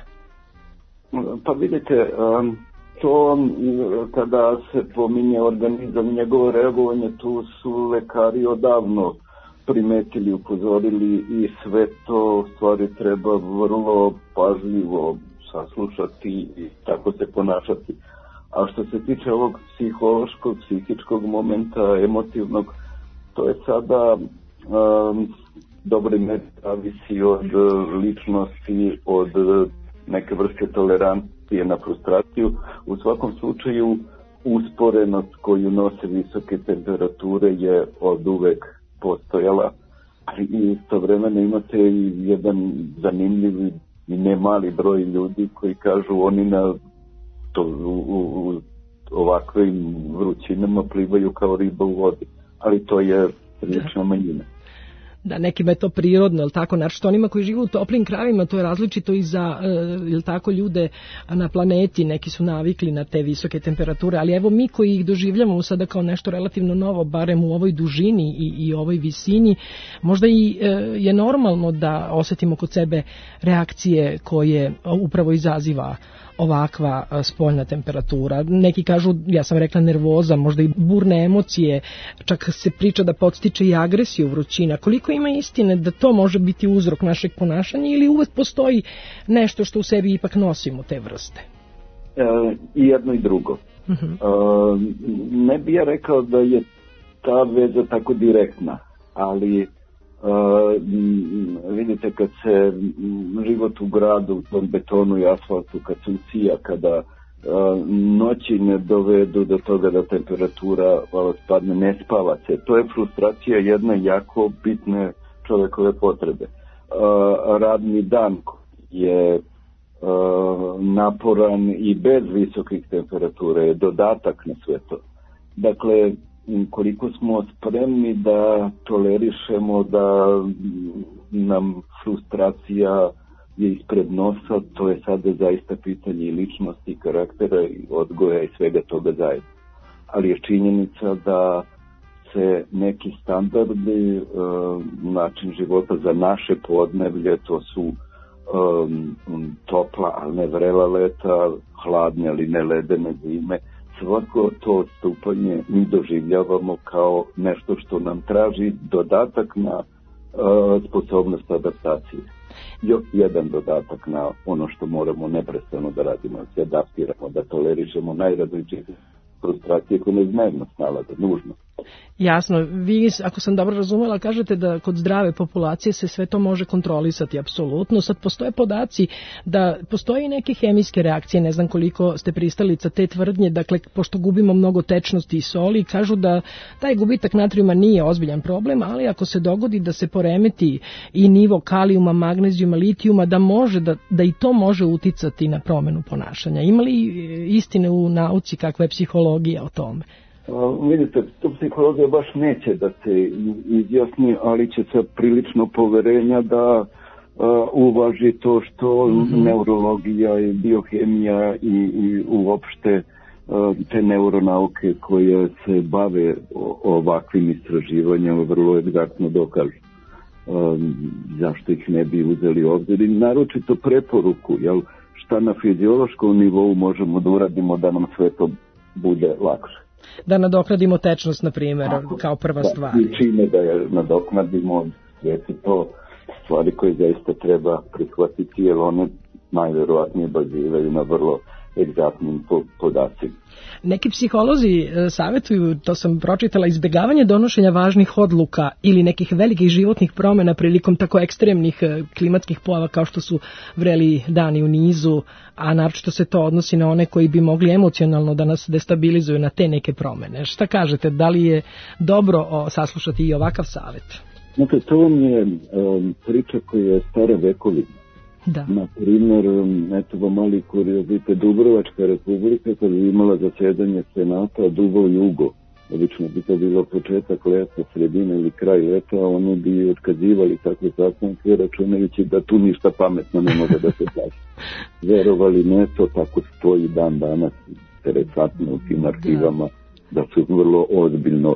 Pa vidite, to kada se pominje organizam i njegovo reagovanje, tu su lekari odavno primetili, upozorili i sve to stvari treba vrlo pažljivo saslušati i tako se ponašati. A što se tiče ovog psihološkog, psihičkog momenta, emotivnog, to je sada um, dobro ime zavisi od ličnosti, od neke vrste tolerancije na frustraciju. U svakom slučaju usporenost koju nose visoke temperature je od uvek postojala, i istovremeno imate i jedan zanimljiv i ne mali broj ljudi koji kažu oni na to, u, u ovakvim vrućinama plivaju kao riba u vodi, ali to je prilična manjina. Da, nekima je to prirodno, jel tako, naravno onima koji žive u toplim krajevima, to je različito i za, jel tako, ljude na planeti, neki su navikli na te visoke temperature, ali evo mi koji ih doživljavamo sada kao nešto relativno novo, barem u ovoj dužini i, i ovoj visini, možda i e, je normalno da osetimo kod sebe reakcije koje upravo izaziva ovakva spoljna temperatura. Neki kažu, ja sam rekla nervoza, možda i burne emocije, čak se priča da podstiče i agresiju vrućina. Koliko ima istine da to može biti uzrok našeg ponašanja ili uvek postoji nešto što u sebi ipak nosimo te vrste? E, I jedno i drugo. Uh-huh. E, ne bi ja rekao da je ta veza tako direktna, ali Uh, vidite kad se život u gradu, u tom betonu i asfaltu, kad se usija, kada uh, noći ne dovedu do toga da temperatura uh, spadne, ne spava se, to je frustracija jedne jako bitne čovekove potrebe. Uh, radni dan je uh, naporan i bez visokih temperatura je dodatak na sve to. Dakle, koliko smo spremni da tolerišemo da nam frustracija je ispred nosa, to je sada zaista pitanje i ličnosti, i karaktera, i odgoja i svega toga zajedno. Ali je činjenica da se neki standardi, način života za naše podneblje, to su um, topla, ali ne vrela leta, hladne, ali ne ledene zime, svako to odstupanje mi doživljavamo kao nešto što nam traži dodatak na uh, sposobnost adaptacije. Još jedan dodatak na ono što moramo neprestano da radimo, da se adaptiramo, da tolerišemo najrazličitije frustracije koje ne dnevno snalaze, nužno. Jasno, vi, ako sam dobro razumela, kažete da kod zdrave populacije se sve to može kontrolisati, apsolutno. Sad postoje podaci da postoje neke hemijske reakcije, ne znam koliko ste pristalica te tvrdnje, dakle, pošto gubimo mnogo tečnosti i soli, kažu da taj gubitak natrijuma nije ozbiljan problem, ali ako se dogodi da se poremeti i nivo kalijuma, magnezijuma, litijuma, da može, da, da i to može uticati na promenu ponašanja. Ima li istine u nauci, kakva je psihologija o tome? Uh, vidite, to psihologija baš neće da se izjasni, ali će sa prilično poverenja da uh, uvaži to što mm-hmm. neurologija i biohemija i, i uopšte uh, te neuronauke koje se bave o, ovakvim istraživanjima vrlo egzaktno dokažu. Um, zašto ih ne bi uzeli obzir i naročito preporuku, jel, šta na fiziološkom nivou možemo da uradimo da nam sve to bude lakše. Da nadoknadimo tečnost, na primjer, kao prva stvar. I čime da je nadoknadimo, sve su to stvari koje zaista treba prihvatiti, jer one najverovatnije baziraju na vrlo egzaktnim podacima. Neki psiholozi savjetuju, to sam pročitala, izbjegavanje donošenja važnih odluka ili nekih velikih životnih promjena prilikom tako ekstremnih klimatskih pojava kao što su vreli dani u nizu, a naročito se to odnosi na one koji bi mogli emocionalno da nas destabilizuju na te neke promjene. Šta kažete, da li je dobro o, saslušati i ovakav savjet? Znate, to vam je um, priča koja je stara vekovina. Da. Na primjer, eto vam mali kuriozitet, Dubrovačka republika kad je imala zasedanje senata Dubo Jugo, obično bi to bilo početak leta, sredina ili kraj leta, oni bi otkazivali takve sastanke računajući da tu ništa pametno ne može da se plaći. Verovali ne, to tako stoji dan danas interesantno u tim arhivama, da, da su vrlo ozbiljno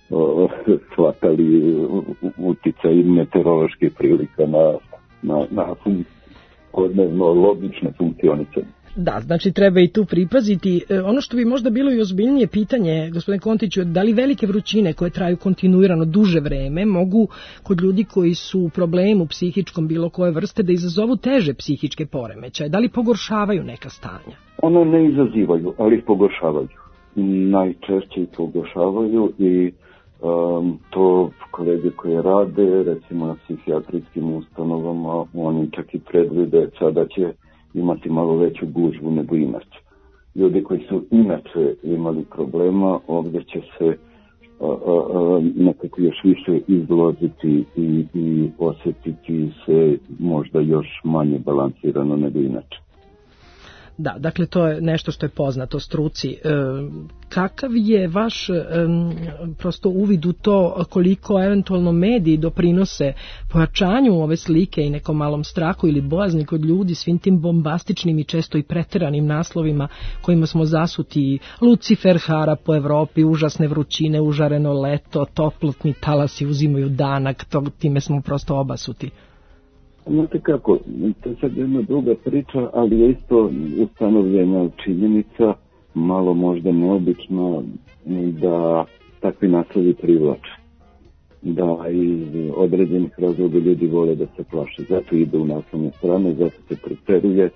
o, shvatali uticaj meteoroloških prilika na, na, na funkciju odnevno logične funkcionice. Da, znači treba i tu pripaziti. E, ono što bi možda bilo i ozbiljnije pitanje, gospodine Kontiću, da li velike vrućine koje traju kontinuirano duže vreme mogu kod ljudi koji su u problemu psihičkom bilo koje vrste da izazovu teže psihičke poremećaje? Da li pogoršavaju neka stanja? Ono ne izazivaju, ali ih pogoršavaju. Najčešće ih pogoršavaju i um, to kolege koje rade, recimo na psihijatrijskim ustanovama, oni čak i predvide sada će imati malo veću gužvu nego inače. Ljudi koji su inače imali problema, ovdje će se a, a, a, nekako još više izloziti i, i osjetiti se možda još manje balansirano nego inače. Da, dakle to je nešto što je poznato struci. E, kakav je vaš e, prosto uvid u to koliko eventualno mediji doprinose pojačanju ove slike i nekom malom strahu ili bojazni kod ljudi svim tim bombastičnim i često i preteranim naslovima kojima smo zasuti? Lucifer hara po Evropi, užasne vrućine, užareno leto, toplotni talasi uzimaju danak, to, time smo prosto obasuti. Znate kako, to je sad jedna druga priča, ali je isto ustanovljena činjenica, malo možda neobično, da takvi naslovi privlače. Da iz određenih razloga ljudi vole da se plaše, zato ide u naslovne strane, zato se preteruje.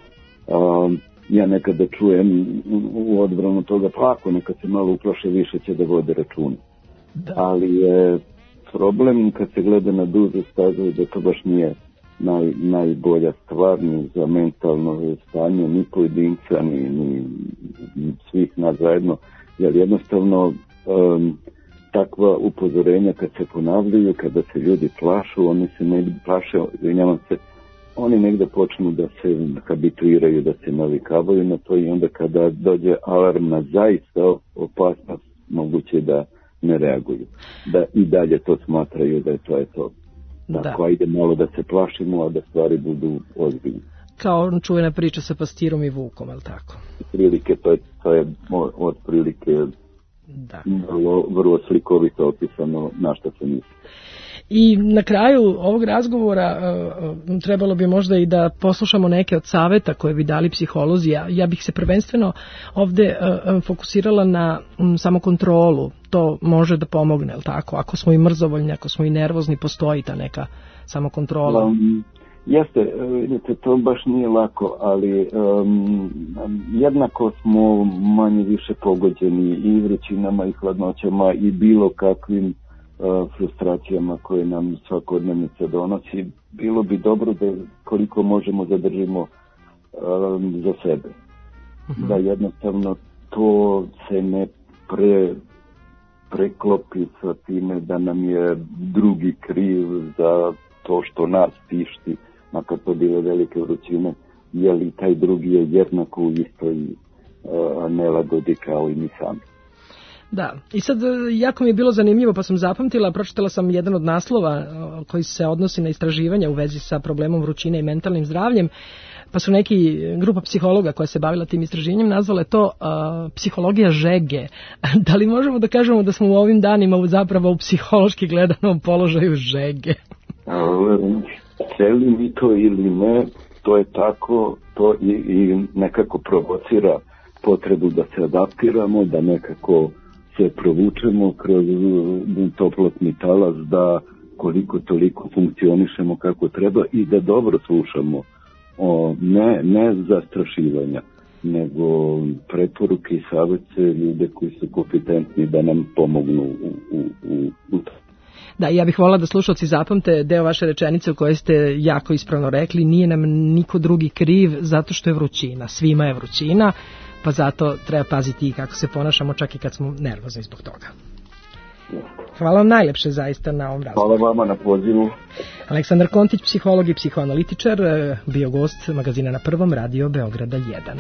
A, ja nekada čujem u odbranu toga, pa ako neka se malo uplaše, više će da vode računa. Da. Ali je problem kad se gleda na duže staze da to baš nije Naj, najbolja stvar ni za mentalno stanje ni pojedinca ni, ni, ni svih nas zajedno, jer jednostavno um, takva upozorenja kad se ponavljaju, kada se ljudi plašu, oni se negdje plaše, izvinjavam se, oni negdje počnu da se habituiraju, da se navikavaju na to i onda kada dođe alarm na zaista opasnost, moguće da ne reaguju, da i dalje to smatraju da je to je to. Tako, ajde malo da se plašimo, a da stvari budu ozbiljne. Kao čuvena priča sa pastirom i vukom, ali tako? Prilike, to je, to je od prilike da. vrlo, vrlo slikovito opisano na što se misli. I na kraju ovog razgovora uh, trebalo bi možda i da poslušamo neke od saveta koje bi dali psiholozi. Ja, ja bih se prvenstveno ovde uh, fokusirala na um, samokontrolu. To može da pomogne, ali tako? Ako smo i mrzovoljni, ako smo i nervozni, postoji ta neka samokontrola. Um, jeste, vidite, to baš nije lako, ali um, jednako smo manje više pogođeni i vrućinama i hladnoćama i bilo kakvim frustracijama koje nam svakodnevnica donosi. Bilo bi dobro da koliko možemo zadržimo um, za sebe. Uh-huh. Da jednostavno to se ne pre, preklopi sa time da nam je drugi kriv za to što nas tišti, makar to bile velike vrućine, jer i taj drugi je jednako u istoj uh, nelagodi kao i mi sami. Da, i sad jako mi je bilo zanimljivo, pa sam zapamtila, pročitala sam jedan od naslova koji se odnosi na istraživanja u vezi sa problemom vrućine i mentalnim zdravljem, pa su neki grupa psihologa koja se bavila tim istraživanjem nazvale to uh, psihologija žege. Da li možemo da kažemo da smo u ovim danima zapravo u psihološki gledanom položaju žege? Hteli mi to ili ne, to je tako, to i, i nekako provocira potrebu da se adaptiramo, da nekako se provučemo kroz toplotni talas, da koliko toliko funkcionišemo kako treba i da dobro slušamo o, ne, ne zastrašivanja, nego preporuke i savete ljude koji su kompetentni da nam pomognu u, u, u, u to. Da, ja bih volila da slušalci zapamte deo vaše rečenice u kojoj ste jako ispravno rekli, nije nam niko drugi kriv zato što je vrućina, svima je vrućina, pa zato treba paziti i kako se ponašamo čak i kad smo nervozni zbog toga. Hvala vam najlepše zaista na ovom razgovoru. Hvala vama na pozivu. Aleksandar Kontić, psiholog i psihoanalitičar, bio gost magazina Na prvom, Radio Beograda jedan.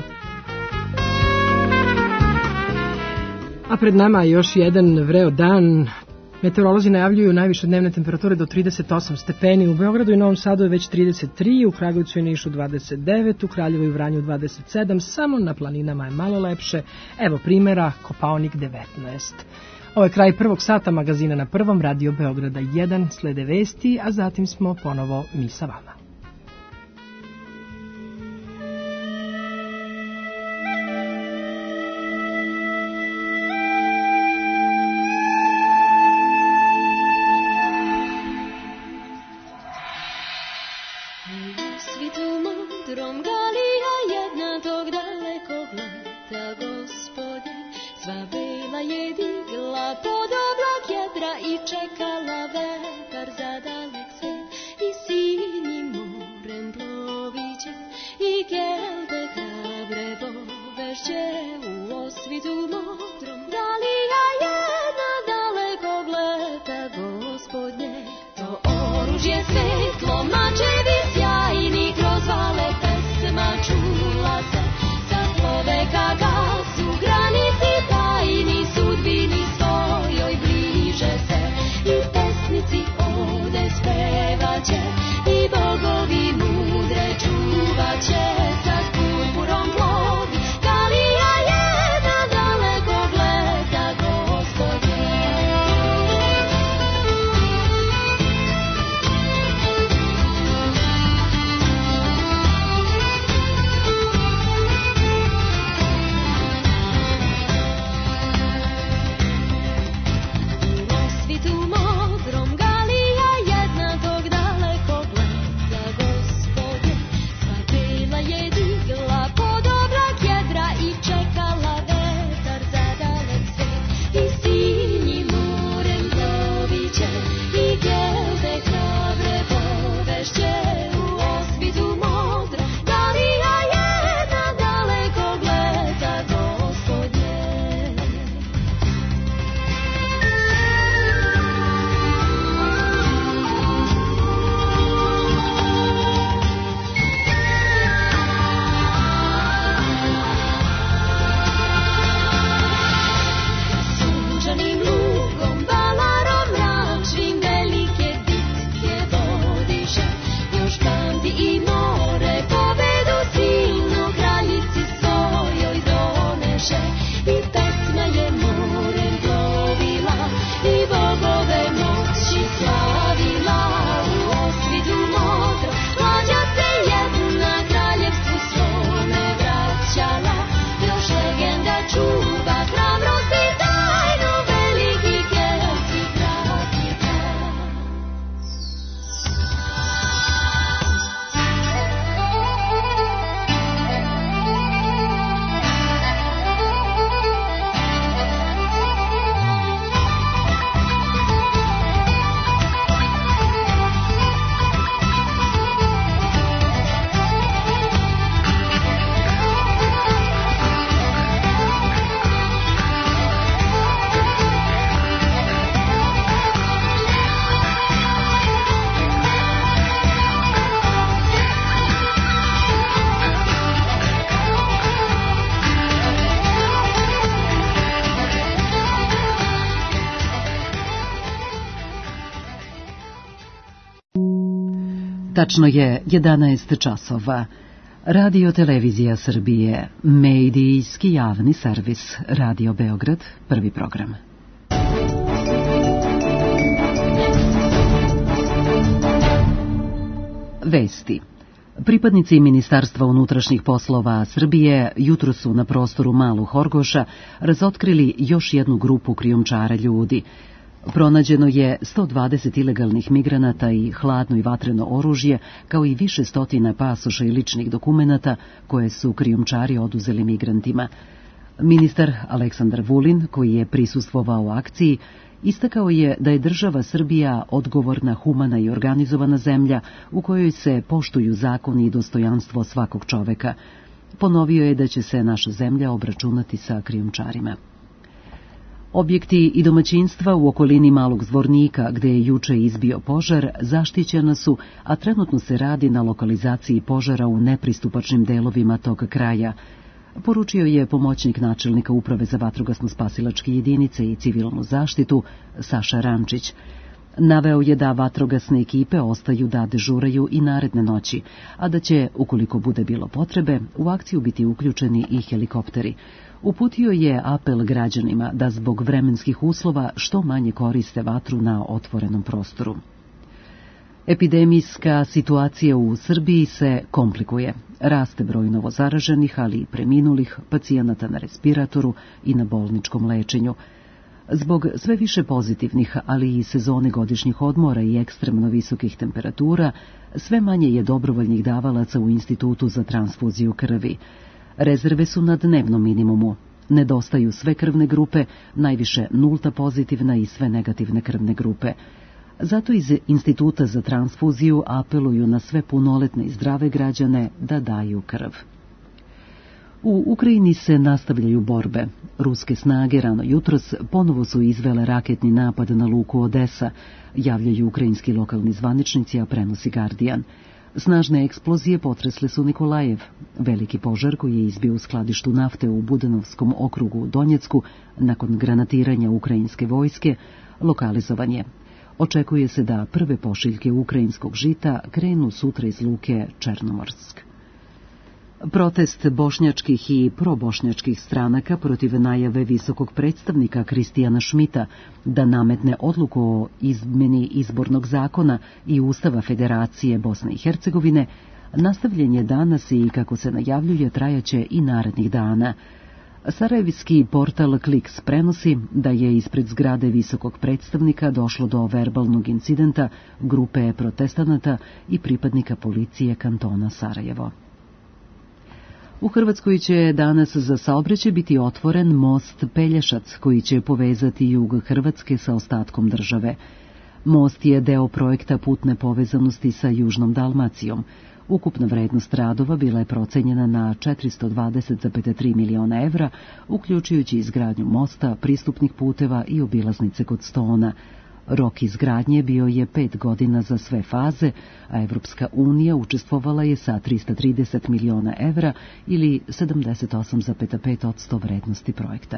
A pred nama još jedan vreo dan. Meteorolozi najavljuju najviše dnevne temperature do trideset osam stepeni. U Beogradu i Novom Sadu je već trideset tri, u Kragujevcu i Nišu dvadeset devet, u Kraljevu i Vranju dvadeset sedam, samo na planinama je malo lepše. Evo primjera, Kopaonik devetnaest. Ovo je kraj prvog sata magazina Na prvom, Radio Beograda jedan, slede vesti, a zatim smo ponovo mi sa vama. pod oblak jedra i čekala vetar za dalek svet i sinjim morem ploviće i gelde hrabre vovešće u osvitu modrom. Dalija jedna dalekog leta gospodnje, to oružje svetlo, mačevi sjajni kroz vale pesma čula se, sa človeka gasu granici tajni sudbini svojoj bliže se i pesnici ovde spevaće i bogovi mudre čuvaće sa purpurom plovi. Dalija jedna dalekog leta gospodnje. Tačno je jedanaest časova. Radio Televizija Srbije, medijski javni servis, Radio Beograd, prvi program. Vesti. Pripadnici Ministarstva unutrašnjih poslova Srbije jutro su na prostoru Malog Horgoša razotkrili još jednu grupu krijumčara ljudi. Pronađeno je sto dvadeset ilegalnih migranata i hladno i vatreno oružje, kao i više stotina pasoša i ličnih dokumenata koje su krijumčari oduzeli migrantima. Ministar Aleksandar Vulin, koji je prisustvovao akciji, istakao je da je država Srbija odgovorna, humana i organizovana zemlja u kojoj se poštuju zakoni i dostojanstvo svakog čoveka. Ponovio je da će se naša zemlja obračunati sa krijumčarima. Objekti i domaćinstva u okolini Malog Zvornika, gde je juče izbio požar, zaštićena su, a trenutno se radi na lokalizaciji požara u nepristupačnim delovima tog kraja, poručio je pomoćnik načelnika Uprave za vatrogasno-spasilačke jedinice i civilnu zaštitu Saša Rančić. Naveo je da vatrogasne ekipe ostaju da dežuraju i naredne noći, a da će, ukoliko bude bilo potrebe, u akciju biti uključeni i helikopteri. Uputio je apel građanima da zbog vremenskih uslova što manje koriste vatru na otvorenom prostoru. Epidemijska situacija u Srbiji se komplikuje. Raste broj novozaraženih, ali i preminulih, pacijenata na respiratoru i na bolničkom lečenju. Zbog sve više pozitivnih, ali i sezone godišnjih odmora i ekstremno visokih temperatura, sve manje je dobrovoljnih davalaca u Institutu za transfuziju krvi. Rezerve su na dnevnom minimumu. Nedostaju sve krvne grupe, najviše nulta pozitivna i sve negativne krvne grupe. Zato iz Instituta za transfuziju apeluju na sve punoletne i zdrave građane da daju krv. U Ukrajini se nastavljaju borbe. Ruske snage rano jutros ponovo su izvele raketni napad na luku Odesa, javljaju ukrajinski lokalni zvaničnici, a prenosi Guardian. Snažne eksplozije potresle su Nikolajev. Veliki požar koji je izbio u skladištu nafte u Budanovskom okrugu u Donjecku nakon granatiranja ukrajinske vojske lokalizovan je. Očekuje se da prve pošiljke ukrajinskog žita krenu sutra iz luke Černomorsk. Protest bošnjačkih i probošnjačkih stranaka protiv najave visokog predstavnika Kristijana Šmita da nametne odluku o izmeni izbornog zakona i Ustava Federacije Bosne i Hercegovine nastavljen je danas i, kako se najavljuje, trajaće i narednih dana. Sarajevski portal Kliks prenosi da je ispred zgrade visokog predstavnika došlo do verbalnog incidenta grupe protestanata i pripadnika policije kantona Sarajevo. U Hrvatskoj će danas za saobraćaj biti otvoren most Pelješac, koji će povezati jug Hrvatske sa ostatkom države. Most je deo projekta putne povezanosti sa Južnom Dalmacijom. Ukupna vrednost radova bila je procenjena na četiristo dvadeset zarez tri miliona evra, uključujući izgradnju mosta, pristupnih puteva i obilaznice kod Stona. Rok izgradnje bio je pet godina za sve faze, a Evropska unija učestvovala je sa trista trideset miliona evra ili sedamdeset osam zarez pet posto vrednosti projekta.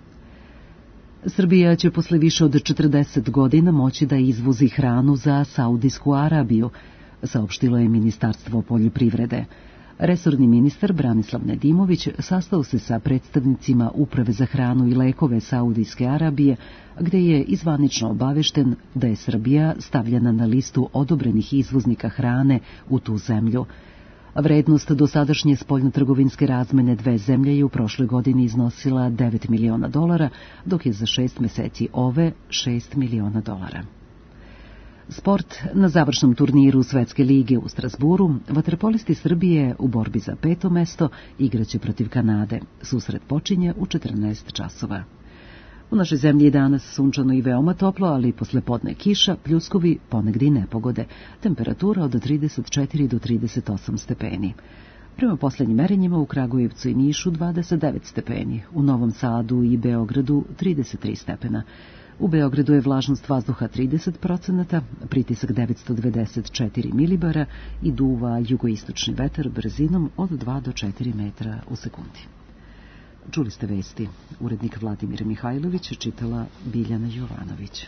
Srbija će posle više od četrdeset godina moći da izvozi hranu za Saudijsku Arabiju, saopštilo je Ministarstvo poljoprivrede. Resorni ministar Branislav Nedimović sastao se sa predstavnicima Uprave za hranu i lekove Saudijske Arabije, gde je izvanično obavešten da je Srbija stavljena na listu odobrenih izvoznika hrane u tu zemlju. Vrednost dosadašnje spoljnotrgovinske razmene dve zemlje je u prošloj godini iznosila devet miliona dolara, dok je za šest meseci ove šest miliona dolara. Sport. Na završnom turniru Svetske lige u Strasburu vaterpolisti Srbije u borbi za peto mesto igraće protiv Kanade. Susret počinje u četrnaest časova. U našoj zemlji je danas sunčano i veoma toplo, ali posle podne kiša, pljuskovi, ponegde i nepogode. Temperatura od trideset četiri do trideset osam stepeni. Prema poslednjim merenjima u Kragujevcu i Nišu dvadeset devet stepeni, u Novom Sadu i Beogradu trideset tri stepena. U Beogradu je vlažnost vazduha trideset procenata, pritisak devetsto devedeset četiri milibara i duva jugoistočni vetar brzinom od dva do četiri metra u sekundi. Čuli ste vesti. Urednik Vladimir Mihajlović, čitala Biljana Jovanović.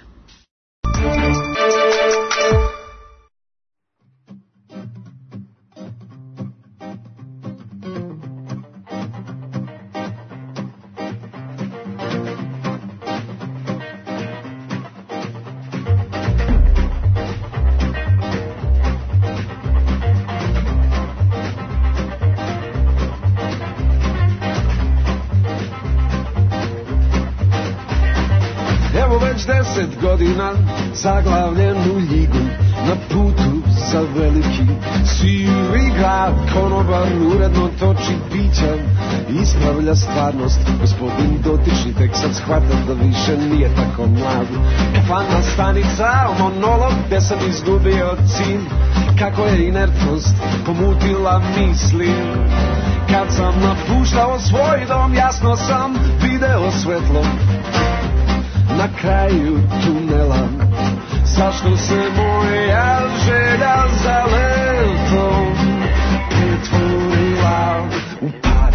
Deset godina zaglavljen u ljigu, na putu za veliki sivi grad. Konobar uredno toči pića, ispravlja stvarnost. Gospodin dotični tek sad shvata da više nije tako mlad. Kafana stanica, monolog gde sam izgubio cilj. Kako je inertnost pomutila misli. Kad sam napuštao svoj dom, jasno sam video svetlo na kraju tunela. Zašto se moja želja za letom pretvorila u pad?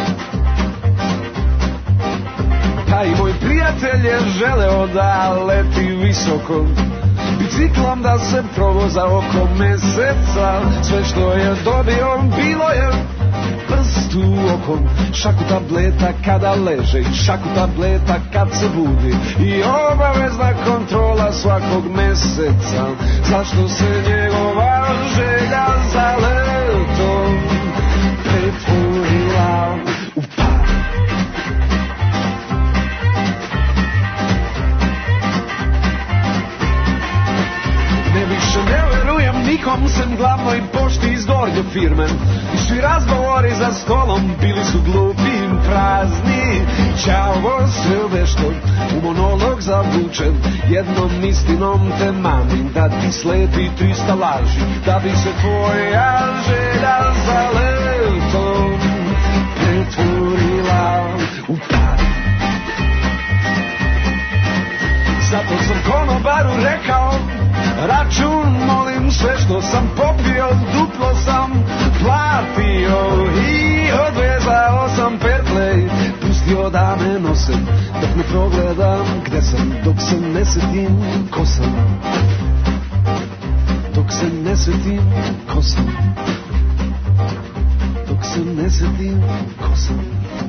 Pa i moj prijatelj je želeo da leti visoko, biciklom da se provoza oko meseca. Sve što je dobio bilo je prst u okom, šaku tableta kada leže i šaku tableta kad se budi i obavezna kontrola svakog meseca. Zašto se njegova želja za letom pretvorila u pad? Ne više ne verujem nikom sam sem glavnoj pošti iz gornje firme. I svi razgovori za stolom bili su glupi i prazni. Ćao, sve nešto u monolog zavučen. Jednom istinom te mamim da ti sledi trista laži, da bi se tvoja želja za letom pretvorila u pad. Zato sam konobaru rekao, račun molim, sve što sam popio duplo sam platio. I odvezao sam Fairplay, pustio da me nose, dok ne progledam gde sam, dok se ne setim ko sam, dok se ne setim ko sam, dok se ne setim ko sam.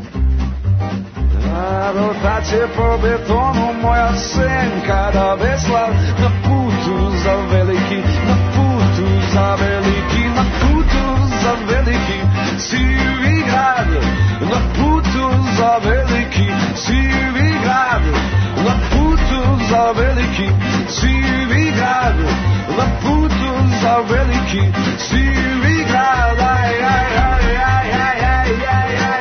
Rotaće po betonu, moja senka da vesla na putu za veliki, na putu za veliki, na putu za veliki sivi grad, na putu za veliki sivi grad, na putu za veliki sivi grad, na putu za veliki sivi grad. Aj, aj, aj, aj, aj, aj, aj, aj.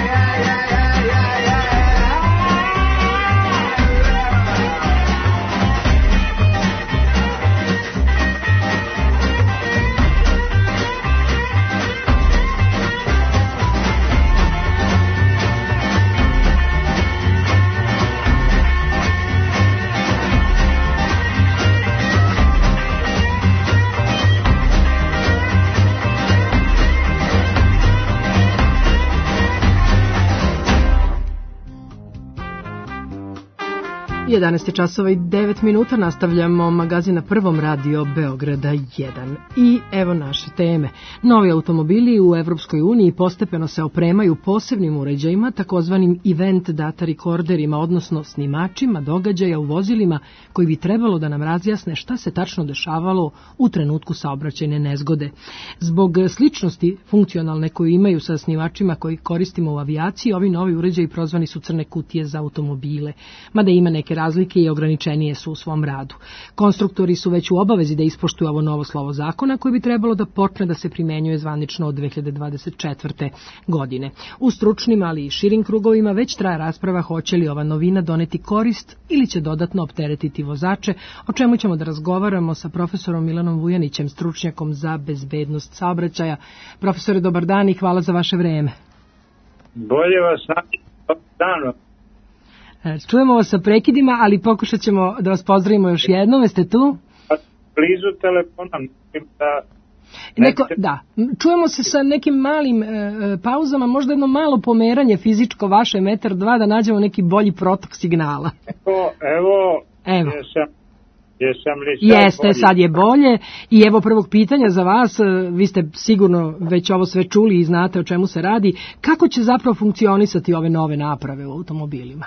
jedanaest časova i devet minuta, nastavljamo magazin na Prvom radio Beograda jedan. I evo naše teme. Novi automobili u Evropskoj uniji postepeno se opremaju posebnim uređajima, takozvanim event data recorderima, odnosno snimačima događaja u vozilima koji bi trebalo da nam razjasne šta se tačno dešavalo u trenutku saobraćajne nezgode. Zbog sličnosti funkcionalne koju imaju sa snimačima koji koristimo u avijaciji, ovi novi uređaji prozvani su crne kutije za automobile, mada ima neke razlike i ograničenije su u svom radu. Konstruktori su već u obavezi da ispoštuju ovo novo slovo zakona koje bi trebalo da počne da se primenjuje zvanično od dve hiljade dvadeset četvrte. godine. U stručnim, ali i širim krugovima već traje rasprava hoće li ova novina doneti korist ili će dodatno opteretiti vozače, o čemu ćemo da razgovaramo sa profesorom Milanom Vujanićem, stručnjakom za bezbednost saobraćaja. Profesore, dobar dan i hvala za vaše vreme. Bolje vas naći, dobar dan. Čujemo vas sa prekidima, ali pokušat ćemo da vas pozdravimo još jednom. Jeste tu? Blizu telefona, mislim da... Neko, da, čujemo se sa nekim malim e, pauzama, možda jedno malo pomeranje fizičko vaše metar dva da nađemo neki bolji protok signala. Evo, evo, evo. Jesam, jesam li sad Jeste, bolji? sad je bolje. I evo prvog pitanja za vas, vi ste sigurno već ovo sve čuli i znate o čemu se radi. Kako će zapravo funkcionisati ove nove naprave u automobilima?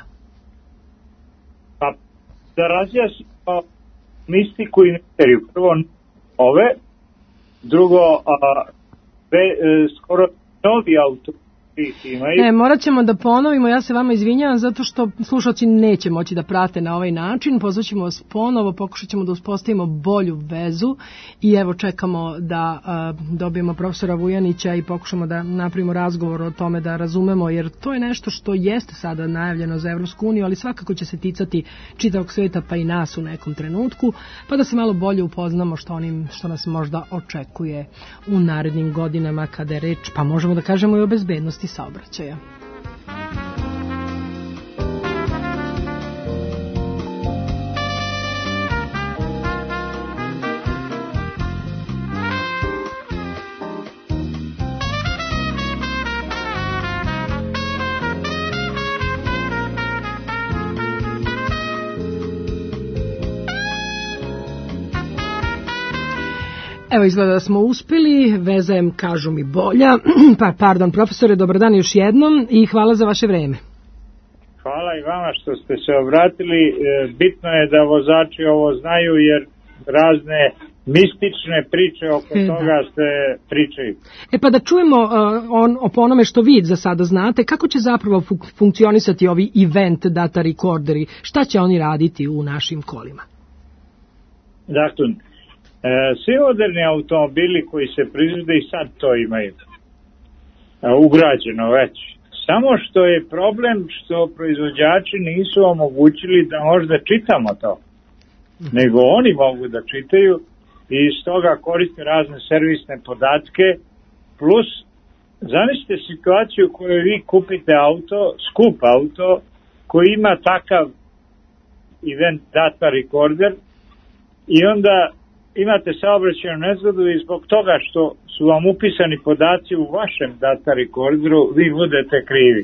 Pa, da razjasnimo mistiku i misteriju. Prvo ove, drugo, a, be, e, skoro novi automobili imaju. Ne, morat ćemo da ponovimo, ja se vama izvinjavam zato što slušalci neće moći da prate na ovaj način, pozvaćemo vas ponovo, pokušat ćemo da uspostavimo bolju vezu i evo čekamo da a, dobijemo profesora Vujanića i pokušamo da napravimo razgovor o tome da razumemo, jer to je nešto što jeste sada najavljeno za Evropsku uniju, ali svakako će se ticati čitavog sveta pa i nas u nekom trenutku, pa da se malo bolje upoznamo što, onim, što nas možda očekuje u narednim godinama kada je reč, pa možemo da kažemo i o bezbednosti saobraćaja. Evo izgleda da smo uspjeli, veza je, kažu mi, bolja. Pa, pardon, profesore, dobar dan još jednom i hvala za vaše vreme. Hvala i vama što ste se obratili. Bitno je da vozači ovo znaju jer razne mistične priče oko e, toga se pričaju. E pa da čujemo uh, on, o onome što vi za sada znate, kako će zapravo fun- funkcionisati ovi event data recorderi, šta će oni raditi u našim kolima? Dakle, svi moderni automobili koji se proizvode i sad to imaju e, ugrađeno već. Samo što je problem što proizvođači nisu omogućili da možda čitamo to, nego oni mogu da čitaju i iz toga koriste razne servisne podatke, plus zamislite situaciju u kojoj vi kupite auto, skup auto, koji ima takav event data recorder i onda imate saobraćajnu nezgodu i zbog toga što su vam upisani podaci u vašem data recorderu, vi budete krivi.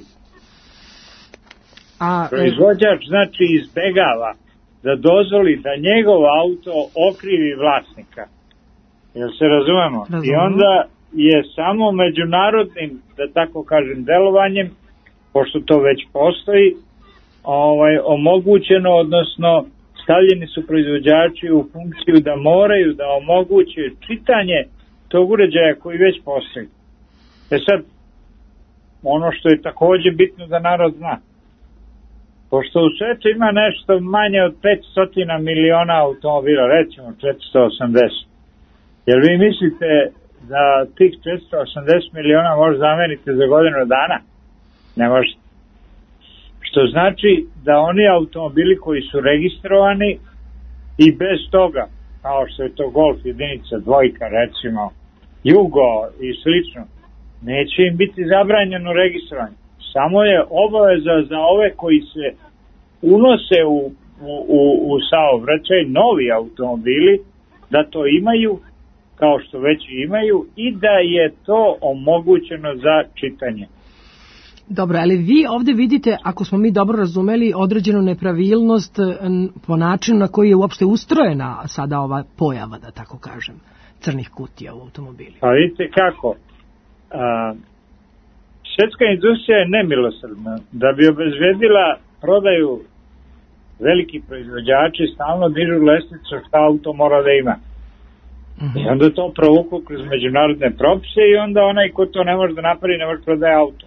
A, Proizvođač znači izbegava da dozvoli da njegov auto okrivi vlasnika. Jel se razumemo? Razumemo. I onda je samo međunarodnim, da tako kažem, delovanjem, pošto to već postoji, ovaj, omogućeno, odnosno stavljeni su proizvođači u funkciju da moraju da omoguće čitanje tog uređaja koji već postoji. E sad, ono što je takođe bitno da narod zna, pošto u svetu ima nešto manje od petsto miliona automobila, recimo četiristo osamdeset, jer vi mislite da tih četiristo osamdeset miliona može zameniti za godinu dana? Ne možete. Što znači da oni automobili koji su registrovani i bez toga, kao što je to Golf jedinica, dvojka recimo, Jugo i slično, neće im biti zabranjeno registrovanje. Samo je obaveza za ove koji se unose u, u, u, u saobraćaj, novi automobili, da to imaju, kao što već imaju, i da je to omogućeno za čitanje. Dobro, ali vi ovde vidite, ako smo mi dobro razumeli, određenu nepravilnost po načinu na koji je uopšte ustrojena sada ova pojava, da tako kažem, crnih kutija u automobilima. Pa vidite kako, a, svjetska industrija je nemilosrdna. Da bi obezbedila prodaju, veliki proizvođači stalno dižu lestvicu šta auto mora da ima. Mm-hmm. I onda to provuku kroz međunarodne propise i onda onaj ko to ne može da napravi, ne može prodaje auto.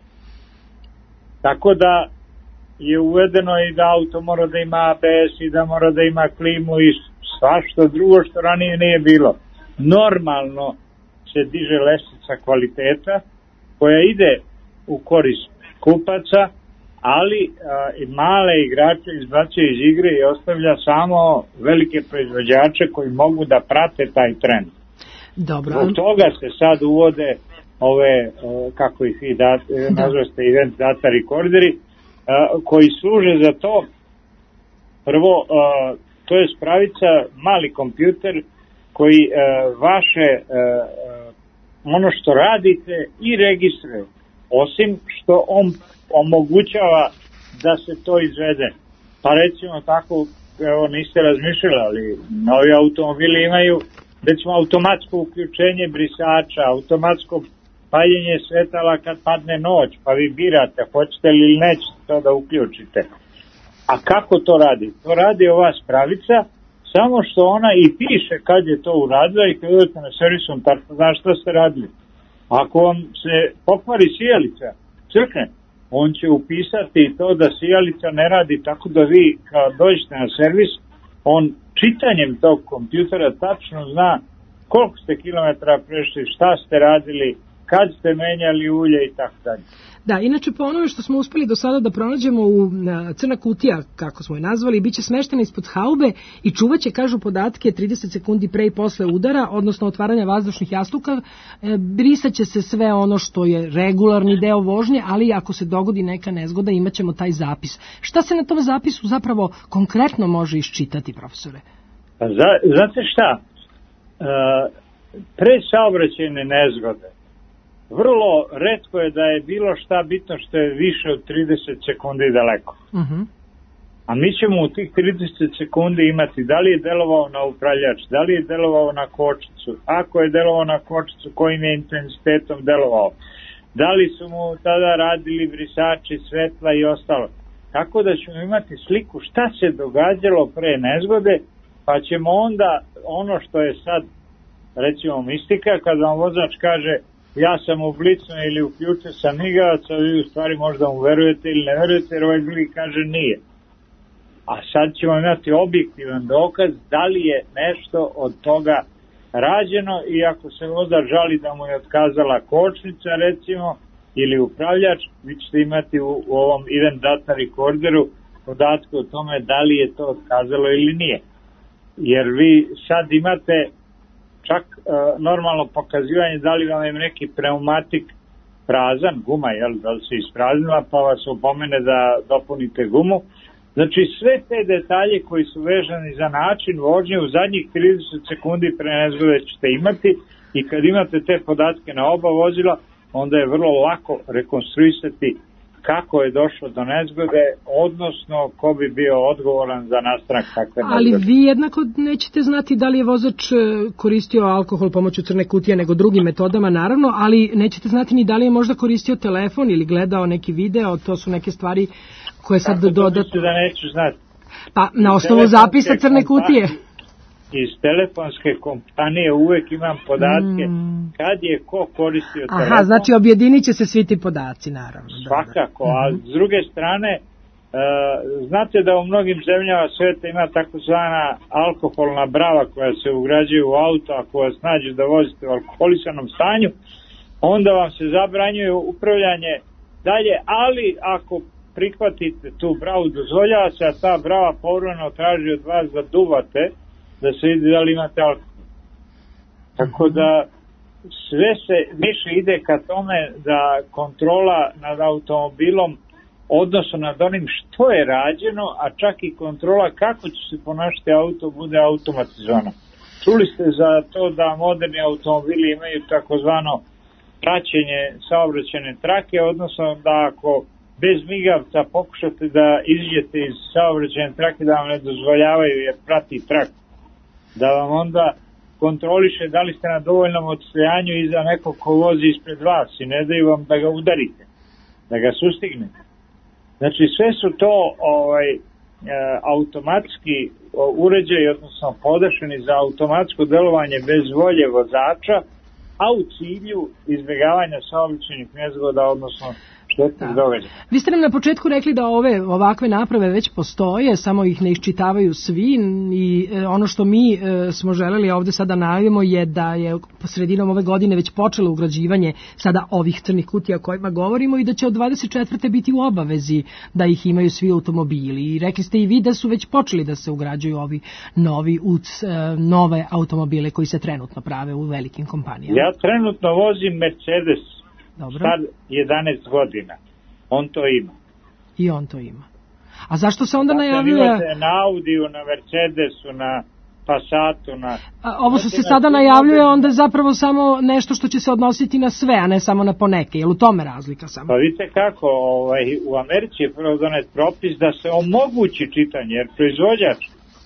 Tako da je uvedeno i da auto mora da ima A B S i da mora da ima klimu i svašta drugo što ranije nije bilo. Normalno se diže lestvica kvaliteta koja ide u korist kupaca, ali a, i male igrače izbacuje iz igre i ostavlja samo velike proizvođače koji mogu da prate taj trend. Dobro. Zbog toga se sad uvode ove, kako ih vi da, nazvaste, event data recorderi, koji služe za to. Prvo, to je spravica, mali kompjuter koji vaše ono što radite i registruje, osim što on omogućava da se to izvede. Pa recimo tako, evo niste razmišljali, ali novi automobili imaju recimo automatsko uključenje brisača, automatsko paljenje svetala kad padne noć, pa vi birate hoćete li ili nećete to da uključite. A kako to radi? To radi ova spravica, samo što ona i piše kad je to uradila i kad idete na servisom, tako znaš što ste radili. Ako vam se pokvari sijalica, crkne, on će upisati to da sijalica ne radi, tako da vi kad dođete na servis, on čitanjem tog kompjutera tačno zna koliko ste kilometara prešli, šta ste radili, kad ste menjali ulje i tako dalje. Da, inače po onome što smo uspeli do sada da pronađemo u crna kutija, kako smo je nazvali, bit će smeštena ispod haube i čuvaće, kažu podatke, trideset sekundi pre i posle udara, odnosno otvaranja vazdušnih jastuka, e, brisaće se sve ono što je regularni deo vožnje, ali ako se dogodi neka nezgoda imaćemo taj zapis. Šta se na tom zapisu zapravo konkretno može iščitati, profesore? Pa za, znate šta, e, pre saobraćajne nezgode vrlo retko je da je bilo šta bitno što je više od trideset sekundi daleko. Uh-huh. A mi ćemo u tih trideset sekundi imati da li je delovao na upravljač, da li je delovao na kočicu, ako je delovao na kočicu, kojim je intenzitetom delovao, da li su mu tada radili brisači, svetla i ostalo. Tako da ćemo imati sliku šta se događalo pre nezgode, pa ćemo onda ono što je sad recimo mistika, kad vam vozač kaže ja sam u blicu ili uključio sam migavac, a vi u stvari možda mu verujete ili ne verujete, jer ovaj drugi kaže nije. A sad ćemo imati objektivan dokaz da li je nešto od toga rađeno i ako se vozač žali da mu je otkazala kočnica recimo ili upravljač, vi ćete imati u, u ovom event data recorderu podatke o tome da li je to otkazalo ili nije. Jer vi sad imate čak uh, normalno pokazivanje da li vam je neki pneumatik prazan, guma, jel, da li se ispraznila, pa vas opomene da dopunite gumu. Znači sve te detalje koji su vezani za način vožnje u zadnjih trideset sekundi pre nezgode ćete imati i kad imate te podatke na oba vozila, onda je vrlo lako rekonstruisati kako je došlo do nezgode, odnosno ko bi bio odgovoran za nastanak takve nezgode. Ali vi jednako nećete znati da li je vozač koristio alkohol pomoću crne kutije nego drugim metodama, naravno, ali nećete znati ni da li je možda koristio telefon ili gledao neki video, to su neke stvari koje sad dodatno... Kako to da neću znati? Pa na osnovu zapisa crne kutije. Iz telefonske kompanije uvek imam podatke mm. kad je ko koristio telefon. Aha, znači objedinit će se svi ti podaci, naravno. Svakako, a s druge strane, uh, znate da u mnogim zemljama sveta ima takozvana alkoholna brava koja se ugrađuje u auto, ako vas nađe da vozite u alkoholisanom stanju, onda vam se zabranjuje upravljanje dalje, ali ako prihvatite tu bravu, dozvoljava se, a ta brava povremeno traži od vas da duvate, da se vidi da li imate alkohol. Tako da sve se više ide ka tome da kontrola nad automobilom, odnosno nad onim što je rađeno, a čak i kontrola kako će se ponašati auto bude automatizovano. Čuli ste za to da moderni automobili imaju takozvano praćenje saobraćajne trake, odnosno da ako bez migavca pokušate da iziđete iz saobraćajne trake da vam ne dozvoljavaju jer prati traku, da vam onda kontroliše da li ste na dovoljnom odstojanju iza nekog ko vozi ispred vas i ne daju vam da ga udarite, da ga sustignete. Znači sve su to ovaj, e, automatski uređaji, odnosno podešeni za automatsko delovanje bez volje vozača, a u cilju izbjegavanja saobraćajnih nezgoda, odnosno Da. Vi ste nam na početku rekli da ove ovakve naprave već postoje, samo ih ne iščitavaju svi i ono što mi smo želeli ovde sada najavimo je da je sredinom ove godine već počelo ugrađivanje sada ovih crnih kutija o kojima govorimo i da će od dvadeset četvrte biti u obavezi da ih imaju svi automobili. I rekli ste i vi da su već počeli da se ugrađuju ovi novi U C, nove automobile koji se trenutno prave u velikim kompanijama. Ja trenutno vozim Mercedes. Dobro. Star jedanaest godina. On to ima. I on to ima. A zašto se onda dakle, najavljuje... Imate na Audiju, na Mercedesu, na Passatu, na... A, ovo što se sada najavljuje, onda je zapravo samo nešto što će se odnositi na sve, a ne samo na poneke. Je li u tome razlika samo? Pa vidite kako, ovaj, u Americi je prvo donet propis da se omogući čitanje, jer proizvođač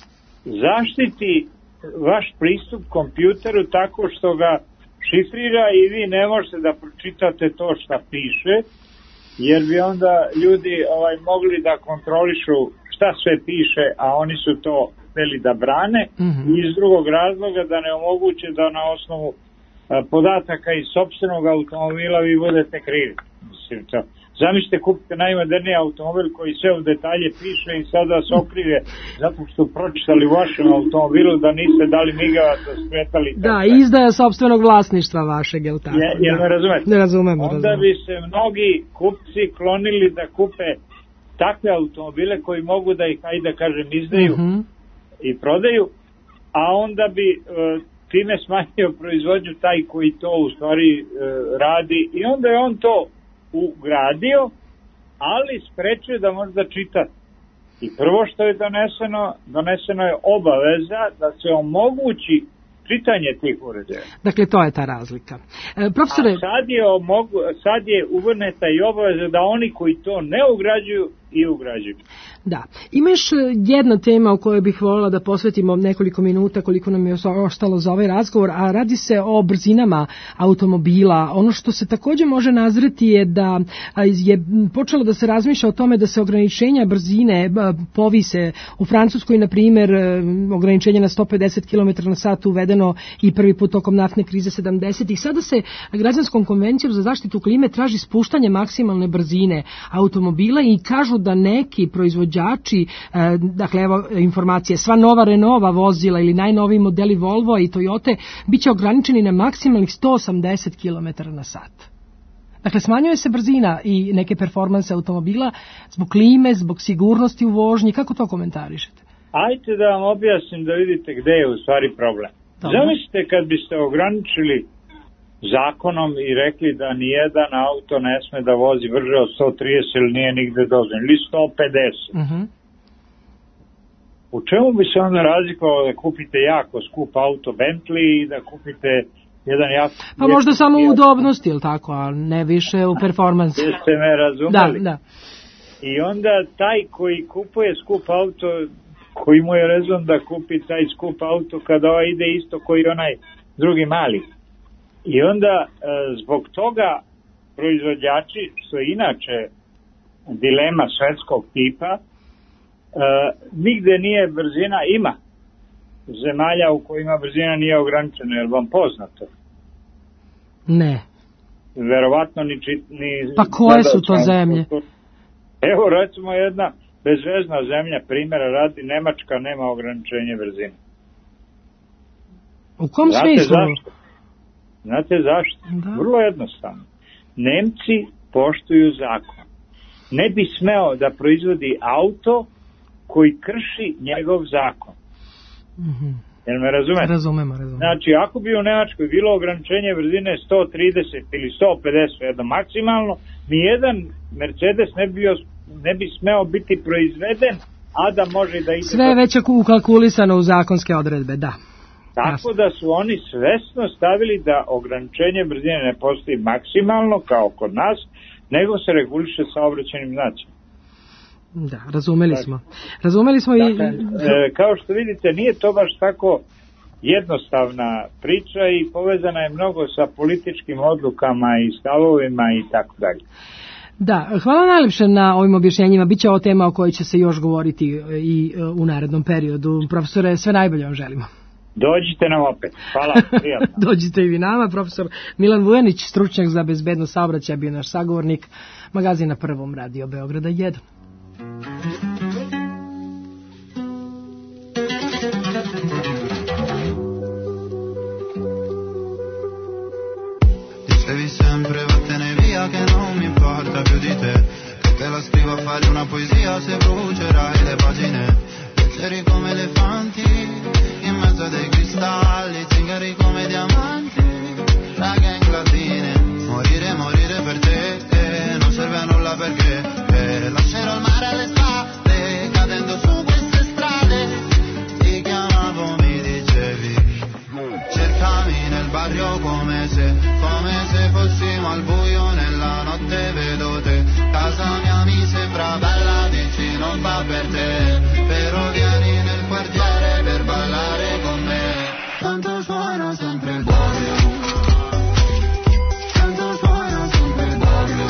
zaštiti vaš pristup kompjuteru tako što ga šifrira i vi ne možete da pročitate to šta piše, jer bi onda ljudi ovaj mogli da kontrolišu šta sve piše, a oni su to hteli da brane, mm-hmm. i iz drugog razloga da ne omoguće da na osnovu a, podataka iz sopstvenog automobila vi budete krivi. Mislim, to. Zamislite, kupite najmoderniji automobil koji sve u detalje piše i sada se okrive zato što pročitali u vašem automobilu da niste dali migavac, da skretali. Da, izdaja sopstvenog vlasništva vašeg, je li tako? Je, jel da. me razumete? Ne razumemo. Onda razumemo. bi se mnogi kupci klonili da kupe takve automobile koji mogu da ih, ajde da kažem, izdaju mm-hmm. i prodaju, a onda bi e, time smanjio proizvodnju taj koji to u stvari e, radi i onda je on to ugradio, ali sprečuje da može da čita. I prvo što je doneseno, doneseno je obaveza da se omogući čitanje tih uređaja. Dakle, to je ta razlika. E, profesore... A sad je, omogu, sad je uvrneta i obaveza da oni koji to ne ugrađuju i ugrađuju. Da. Ima još jedna tema o kojoj bih voljela da posvetimo nekoliko minuta koliko nam je ostalo za ovaj razgovor, a radi se o brzinama automobila. Ono što se također može nazreti je da je počelo da se razmišlja o tome da se ograničenja brzine povise. U Francuskoj, na primjer, ograničenje na sto pedeset kilometara na sat uvedeno i prvi put tokom naftne krize sedamdesetih. Sada se građanskom konvencijom za zaštitu klime traži spuštanje maksimalne brzine automobila i kažu da neki proizvođači, e, dakle evo informacije, sva nova Renaultova vozila ili najnoviji modeli Volvo i Toyote biće ograničeni na maksimalnih sto osamdeset kilometara na sat. Dakle, smanjuje se brzina i neke performanse automobila zbog klime, zbog sigurnosti u vožnji. Kako to komentarišete? Ajte da vam objasnim da vidite gde je u stvari problem. Dobro. Zamislite kad biste ograničili zakonom i rekli da nijedan auto ne sme da vozi brže od sto trideset ili nije nigde dozvoljeno, ili sto pedeset. Uh-huh. U čemu bi se onda razlikovalo da kupite jako skup auto Bentley i da kupite jedan jako... Pa možda samo u udobnosti, ili tako, a ne više u performansu. Jeste me razumeli? Da, da. I onda taj koji kupuje skup auto, koji mu je rezon da kupi taj skup auto kada ovaj ide isto koji onaj drugi mali. I onda e, zbog toga proizvođači, što je inače dilema svetskog tipa, e, nigde nije brzina, ima zemalja u kojima brzina nije ograničena, je li vam poznato? Ne. Verovatno ni... ni pa koje su to zemlje? Evo recimo jedna bezvezna zemlja, primjera radi, Nemačka nema ograničenje brzine. U kom Znate smislu? Zašto? Znate zašto? Da. Vrlo jednostavno. Nemci poštuju zakon. Ne bi smeo da proizvodi auto koji krši njegov zakon. Mm-hmm. Jel me razumete? Razumemo, razumemo. Znači, ako bi u Nemačkoj bilo ograničenje brzine sto trideset ili sto pedeset, jedno maksimalno, nijedan Mercedes ne bi, bio, ne bi smeo biti proizveden, a da može da ide... Sve je već ukalkulisano u zakonske odredbe, da. Tako Jasno. Da su oni svesno stavili da ograničenje brzine ne postoji maksimalno, kao kod nas, nego se reguliše saobraćajnim znacima. Da, razumeli dakle, smo. Razumeli smo dakle, i... E, kao što vidite, nije to baš tako jednostavna priča i povezana je mnogo sa političkim odlukama i stavovima i tako dalje. Da, hvala najlepše na ovim objašnjenjima. Biće ovo tema o kojoj će se još govoriti i u narednom periodu. Profesore, sve najbolje vam želimo. Dođite nam opet. Hvala, prijatno. Dođite i vi nama. Profesor Milan Vujanić, stručnjak za bezbednost saobraćaja, bio naš sagovornik. Magazin na Prvom, Radio Beograda jedan. Dicevi sempre vattene via che non mi importa più di te, che te la scrivo a fare una poesia se brucerai le pagine, pensieri come elefanti in mezzo a dei cristalli, zingari come diamanti, raghe in latine, morire, morire per te, eh, non serve a nulla perché eh, lascerò il mare alle spalle, cadendo su queste strade, ti chiamavo, mi dicevi, cercami nel barrio come se, come se fossimo al buio nella notte, vedo te, casa mia mi sembra bella, dici non va per te, però vieni nel quartiere per ballare con me, tanto suona sempre il barrio, tanto suona sempre il barrio,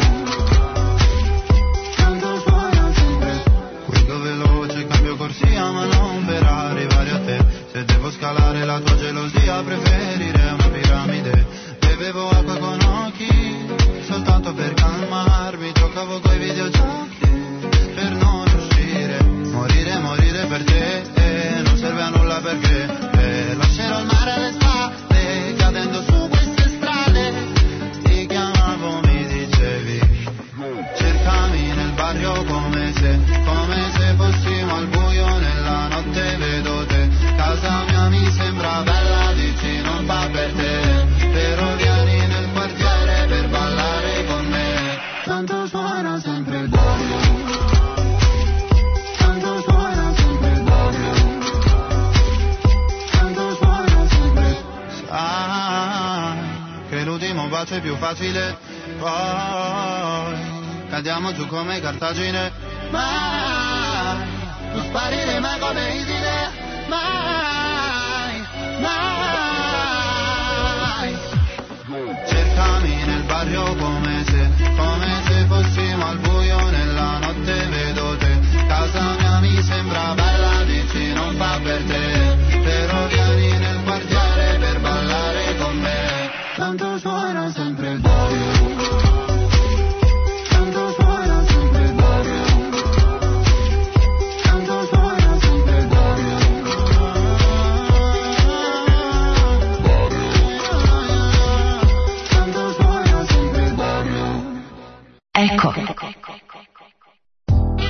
tanto suona sempre, guido veloce, cambio corsia ma non per arrivare a te, se devo scalare la tua gelosia preferirei una piramide, bevevo acqua con occhi soltanto per calmarmi, giocavo coi videogiochi per non uscire, morire, morire per te, eh, non serve a nulla perché eh, lascerò il mare alle spalle, cadendo su queste strade, ti chiamavo, mi dicevi, cercami nel barrio come se, come se fossimo al buio nella notte, vedo te, casa mia mi sembra bella, dici non va per te, però vieni nel quartiere per ballare con me, tanto suona sempre il barrio, tanto suona sempre il barrio, tanto suona sempre, sai che l'ultimo bacio è più facile, poi cadiamo giù come Cartagine, mai non sparire mai come Iside, mai, mai, cercami nel barrio come se, come se fossimo al buio nella notte, vedo te, casa mia mi sembra bella, dici non fa per te, però vieni nel quartiere per ballare con me, tanto suona sempre il barrio, tanto suona sempre il barrio,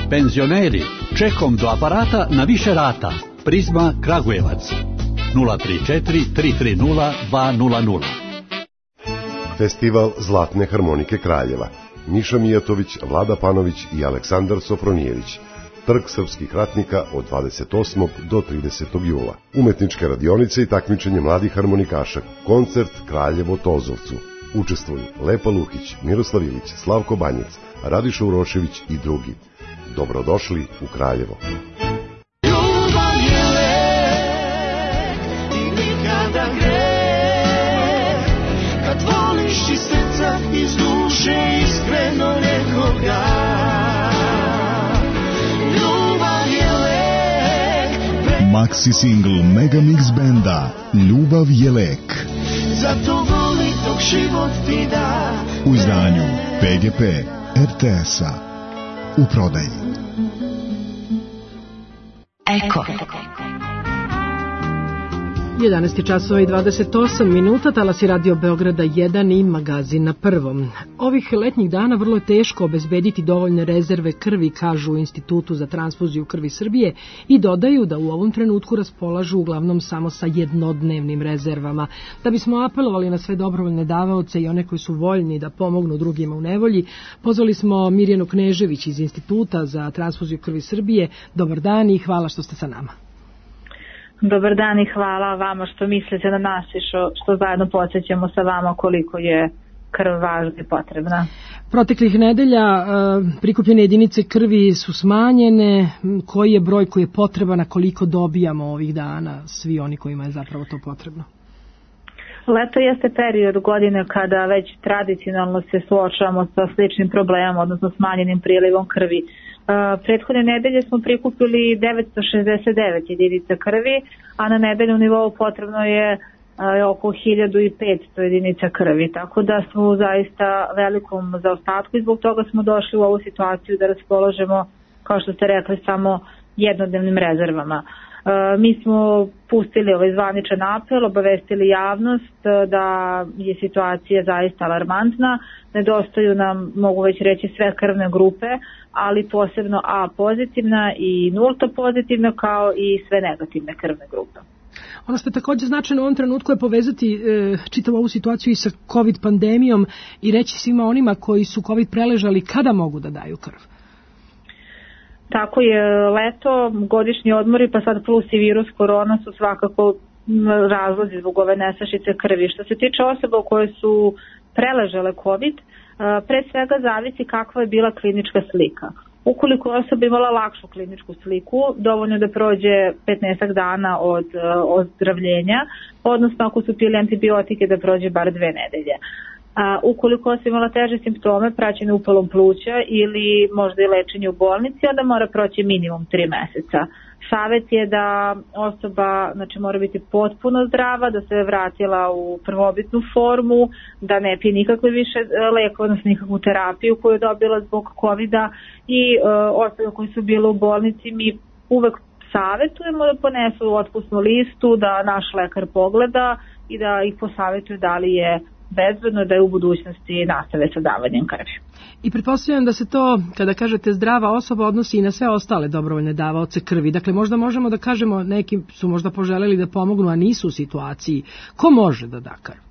Penzioneri, čekom do aparata na više rata. Prizma Kragujevac. nula tri četiri tri tri nula dva nula nula. Festival Zlatne harmonike Kraljeva. Miša Mijatović, Vlada Panović i Aleksandar Sofronijević. Trg srpskih ratnika od dvadeset osmog do tridesetog jula. Umetničke radionice i takmičenje mladih harmonikaša. Koncert Kraljevo Tozovcu. Učestvuju Lepa Lukić, Miroslav Ilić, Slavko Banjec, Radiša Urošević i drugi. Dobrodošli u Kraljevo. Ljubav je lek i nikada greh, kad voliš iz srca, iz duše, iskreno nekoga. Ljubav je lek. Maxi single Megamix benda Ljubav je lek. Zato voli dok život ti da. U izdanju P G P R T S-a. U prodaji. Eko. jedanaest časova i dvadeset osam minuta, talasi Radio Beograda jedan i magazin na prvom. Ovih letnjih dana vrlo je teško obezbediti dovoljne rezerve krvi, kažu u Institutu za transfuziju krvi Srbije, i dodaju da u ovom trenutku raspolažu uglavnom samo sa jednodnevnim rezervama. Da bismo apelovali na sve dobrovoljne davaoce i one koji su voljni da pomognu drugima u nevolji, pozvali smo Mirjanu Knežević iz Instituta za transfuziju krvi Srbije. Dobar dan i hvala što ste sa nama. Dobar dan i hvala vama što mislite na nas i što, što zajedno podsjećamo sa vama koliko je krv važna i potrebna. Proteklih nedelja prikupljene jedinice krvi su smanjene. Koji je broj koji je potreban, a koliko dobijamo ovih dana svi oni kojima je zapravo to potrebno? Leto jeste period godine kada već tradicionalno se suočavamo sa sličnim problemom, odnosno smanjenim prilivom krvi. Prethodne nedelje smo prikupili devetsto šezdeset devet jedinica krvi, a na nedelju nivou potrebno je oko hiljadu petsto jedinica krvi, tako da smo u zaista velikom zaostatku i zbog toga smo došli u ovu situaciju da raspolažemo, kao što ste rekli, samo jednodnevnim rezervama. Mi smo pustili ovaj zvaničan apel, obavestili javnost da je situacija zaista alarmantna, nedostaju nam, mogu već reći, sve krvne grupe, ali posebno A pozitivna i nulta pozitivna, kao i sve negativne krvne grupe. Ono što je također značajno u ovom trenutku je povezati e, čitavu ovu situaciju i sa COVID pandemijom i reći svima onima koji su COVID preležali kada mogu da daju krv. Tako je, leto, godišnji odmori, pa sad plus i virus korona su svakako razlozi zbog ove nestašice krvi. Što se tiče osoba koje su preležale COVID, pre svega zavisi kakva je bila klinička slika. Ukoliko je osoba imala lakšu kliničku sliku, dovoljno da prođe petnaest dana od ozdravljenja, odnosno ako su pili antibiotike da prođe bar dve nedelje. A, ukoliko se imala teže simptome, praćene upalom pluća ili možda i lečenje u bolnici, onda mora proći minimum tri meseca. Savet je da osoba, znači, mora biti potpuno zdrava, da se je vratila u prvobitnu formu, da ne pije nikakve više lekove, odnosno nikakvu terapiju koju je dobila zbog kovida, i e, osobe koji su bile u bolnici mi uvek savjetujemo da ponesu otpusnu listu, da naš lekar pogleda i da ih posavjetuje da li je bezbedno da je u budućnosti nastave sa davanjem krvi. I pretpostavljam da se to, kada kažete zdrava osoba, odnosi i na sve ostale dobrovoljne davaoce krvi. Dakle, možda možemo da kažemo, neki su možda poželeli da pomognu, a nisu u situaciji. Ko može da da krv?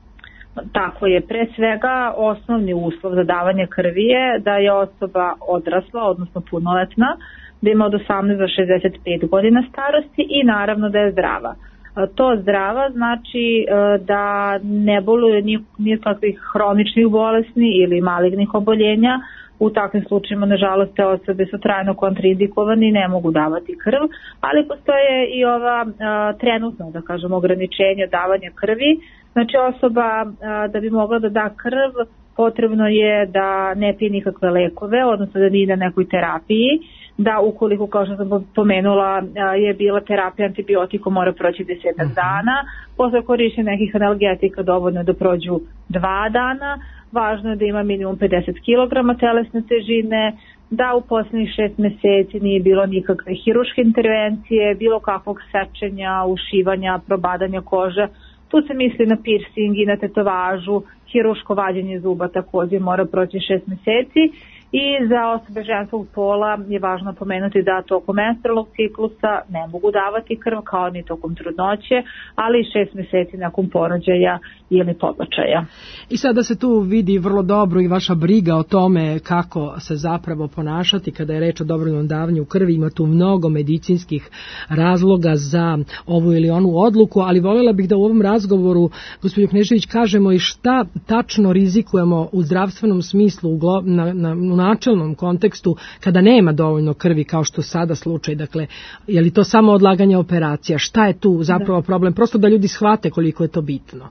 Tako je, pre svega osnovni uslov za davanje krvi je da je osoba odrasla, odnosno punoletna, da ima od osamnaest do šezdeset pet godina starosti i naravno da je zdrava. To zdrava znači da ne boluje nikakvih hroničnih bolesni ili malignih oboljenja. U takvim slučajima, nažalost, te osobe su trajno kontraindikovane i ne mogu davati krv, ali postoje i ova trenutno, da kažem, ograničenje davanja krvi. Znači, osoba da bi mogla da da krv, potrebno je da ne pije nikakve lekove, odnosno da nije na nekoj terapiji, da ukoliko, kao što sam pomenula, je bila terapija antibiotikom, mora proći desetak dana, posle korišćenja nekih analgetika dovoljno da prođu dva dana, važno je da ima minimum pedeset kilograma telesne težine, da u posljednjih šest meseci nije bilo nikakve hiruške intervencije, bilo kakvog sečenja, ušivanja, probadanja kože. Tu se misli na piercing i na tetovažu, hiruško vađenje zuba također mora proći šest meseci I za osobe ženskog pola je važno pomenuti da tokom menstrualnog ciklusa ne mogu davati krv kao ni tokom trudnoće, ali i šest meseci nakon porođaja ili pobačaja. I sada se tu vidi vrlo dobro i vaša briga o tome kako se zapravo ponašati kada je reč o dobrovoljnom davanju krvi. Ima tu mnogo medicinskih razloga za ovu ili onu odluku, ali voljela bih da u ovom razgovoru, gospođo Knežević, kažemo i šta tačno rizikujemo u zdravstvenom smislu, u, glo, na, na, u načelnom kontekstu, kada nema dovoljno krvi, kao što sada slučaj. Dakle, je li to samo odlaganje operacija? Šta je tu zapravo problem? Prosto da ljudi shvate koliko je to bitno.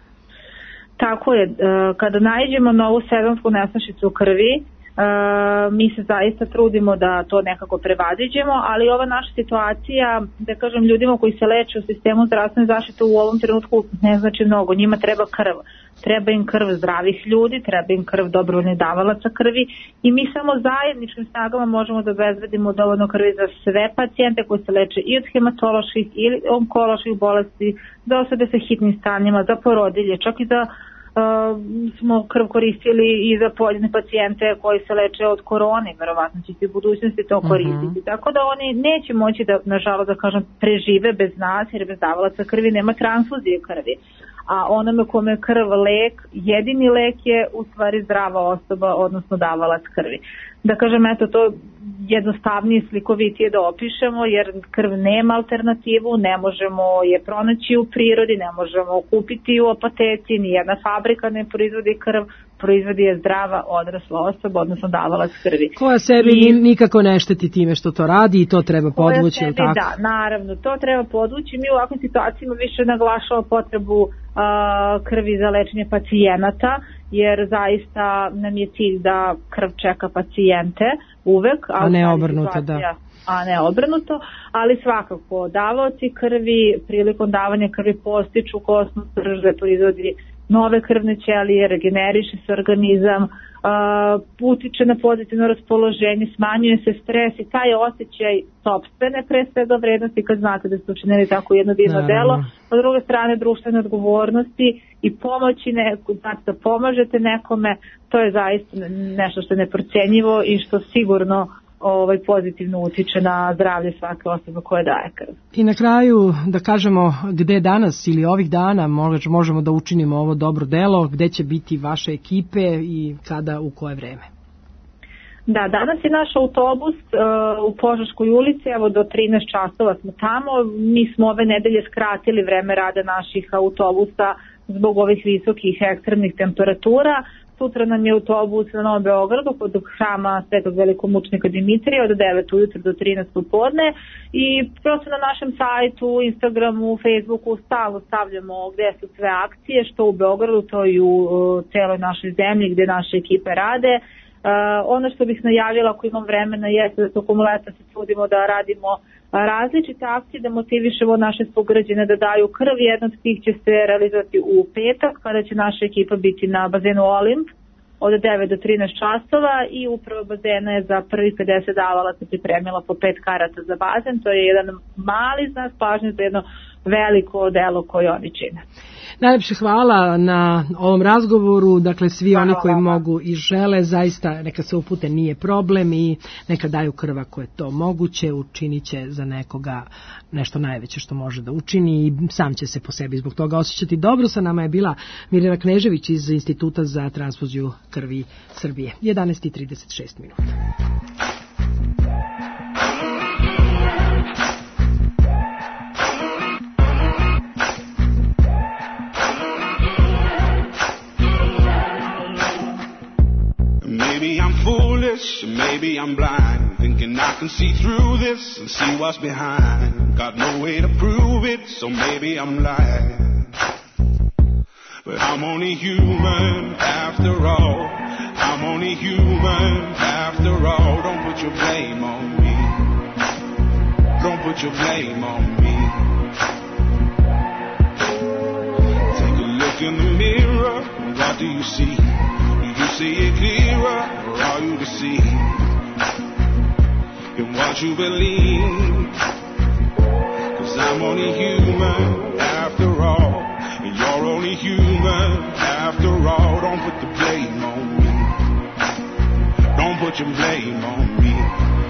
Tako je, kada naiđemo na ovu sezonsku nestašicu krvi, mi se zaista trudimo da to nekako prevaziđemo, ali ova naša situacija, da kažem, ljudima koji se leče u sistemu zdravstvene zaštite u ovom trenutku ne znači mnogo. Njima treba krv. Treba im krv zdravih ljudi, treba im krv dobrovoljnih davalaca krvi i mi samo zajedničkim snagama možemo da obezbedimo dovoljno krvi za sve pacijente koji se leče i od hematoloških ili onkoloških bolesti, za osobe sa hitnim stanjima, za porodilje, čak i za Uh, smo krv koristili i za pojedine pacijente koji se leče od korone, verovatno će se u budućnosti to koristiti. Uh-huh. Tako da oni neće moći da, nažalost, da kažem, prežive bez nas, jer bez davalaca krvi nema transfuzije krvi. A onome kome je krv lek, jedini lek je u stvari zdrava osoba, odnosno davalac krvi. Da kažem, eto, to jednostavnije, slikovitije da opišemo, jer krv nema alternativu, ne možemo je pronaći u prirodi, ne možemo kupiti u apoteci, nijedna fabrika ne proizvodi krv, proizvodi je zdrava odrasla osoba, odnosno davalac krvi. Koja sebi I, nikako ne šteti time što to radi i to treba podvući, ili tako? Da, naravno, to treba podvući. Mi u ovakvim situacijama više naglašava potrebu uh, krvi za lečenje pacijenata, jer zaista nam je cilj da krv čeka pacijente uvek. A, a ne obrnuto, da. A ne obrnuto, ali svakako davaoci krvi prilikom davanja krvi postiču kosnu srž, da proizvodi nove krvne ćelije, regeneriše se organizam, uh, utiče na pozitivno raspoloženje, smanjuje se stres i taj osjećaj sopstvene pre svega vrednosti kad znate da ste učinili tako jedno divno delo, a s druge strane društvene odgovornosti i pomoći neku, znači da pomažete nekome, to je zaista nešto što je neprocenjivo i što sigurno ovaj pozitivno utiče na zdravlje svake osobe koja daje krv. I na kraju da kažemo gde danas ili ovih dana možemo da učinimo ovo dobro delo, gde će biti vaše ekipe i kada, u koje vreme? Da, danas je naš autobus uh, u Požeškoj ulici, evo do trinaest časova smo tamo. Mi smo ove nedelje skratili vreme rada naših autobusa zbog ovih visokih ekstremnih temperatura. Sutra nam je autobus na Novom Beogradu kod hrama Svetog velikomučnika Dimitrija od devet ujutro do trinaest popodne i prosto na našem sajtu, Instagramu, Facebooku stalno stavljamo gde su sve akcije, što u Beogradu, to i u celoj našoj zemlji gde naše ekipe rade. Uh, ono što bih najavila ako imam vremena jeste da tokom leta se trudimo da radimo različite akcije, da motivišemo naše sugrađane da daju krv. Jedna od tih će se realizovati u petak kada će naša ekipa biti na bazenu Olimp od devet do trinaest časova i upravo bazena je za prvi pedeset davalaca pripremila po pet karata za bazen. To je jedan mali znak pažnje za jedno veliko delo koje oni čine. Najlepše hvala na ovom razgovoru, dakle svi hvala oni koji vama. Mogu i žele, zaista neka se upute, nije problem i neka daju krv ako je to moguće, učinit će za nekoga nešto najveće što može da učini i sam će se po sebi zbog toga osjećati dobro. Sa nama je bila Mirjana Knežević iz Instituta za transfuziju krvi Srbije. jedanaest i trideset šest minuta. Maybe I'm foolish, maybe I'm blind, thinking I can see through this and see what's behind. Got no way to prove it, so maybe I'm lying. But I'm only human after all. I'm only human after all. Don't put your blame on me. Don't put your blame on me. Take a look in the mirror, what do you see? You see it clearer, or are you deceived in what you believe? Cause I'm only human after all, and you're only human after all. Don't put the blame on me. Don't put put your blame on me.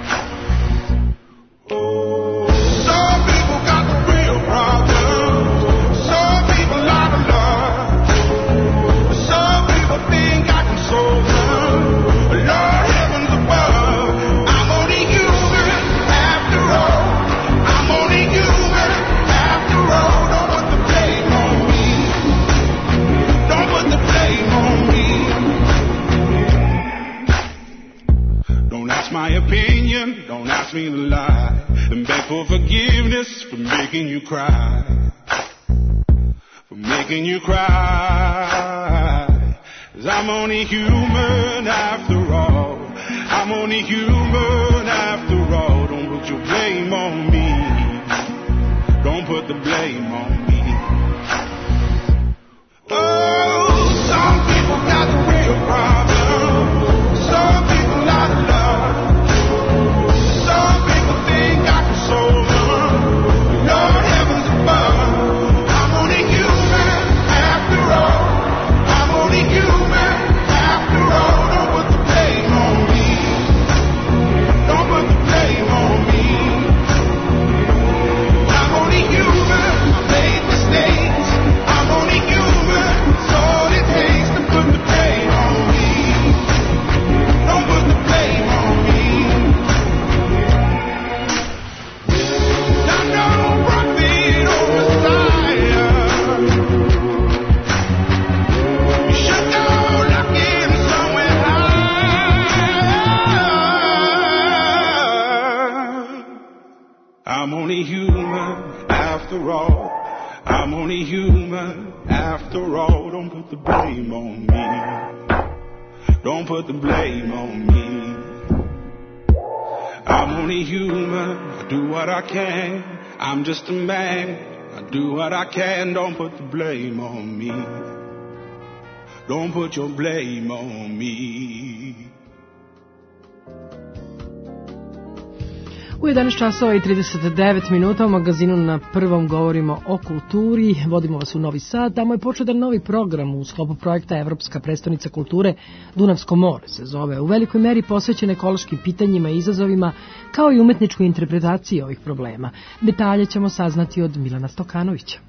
Oh, some people got the real problems. Some people out of love. Some people think I can solve them. Lord heavens above, I'm only human after all. I'm only human after all. Don't put the blame on me. Don't put the blame on me. Don't ask my opinion, don't ask me to lie, and beg for forgiveness for making you cry, for making you cry. 'Cause I'm only human after all. I'm only human after all. Don't put your blame on me. Don't put the blame on me. Oh, some people got the real problem. Some people out of love. Some people think I can solve them. Lord heavens above, I'm only human after all. I'm only human after all. Don't put the blame on me. Don't put the blame on me. I'm only human. I made mistakes. I'm only human. It's all it takes to put the blame on me. Don't put the blame on me. I'm no prophet or Messiah. You should know looking somewhere high. I'm only human after all. I'm only human after all. Don't put the blame on me. Don't put the blame on me. I'm only human. I do what I can. I'm just a man. I do what I can. Don't put the blame on me. Don't put your blame on me. U jedanaest časova i trideset devet minuta u magazinu Na prvom govorimo o kulturi. Vodimo vas u Novi Sad. Tamo je početan novi program u sklopu projekta Evropska prestonica kulture Dunavsko more se zove. U velikoj meri posvećen ekološkim pitanjima i izazovima kao i umetničkoj interpretaciji ovih problema. Detalje ćemo saznati od Milana Stokanovića.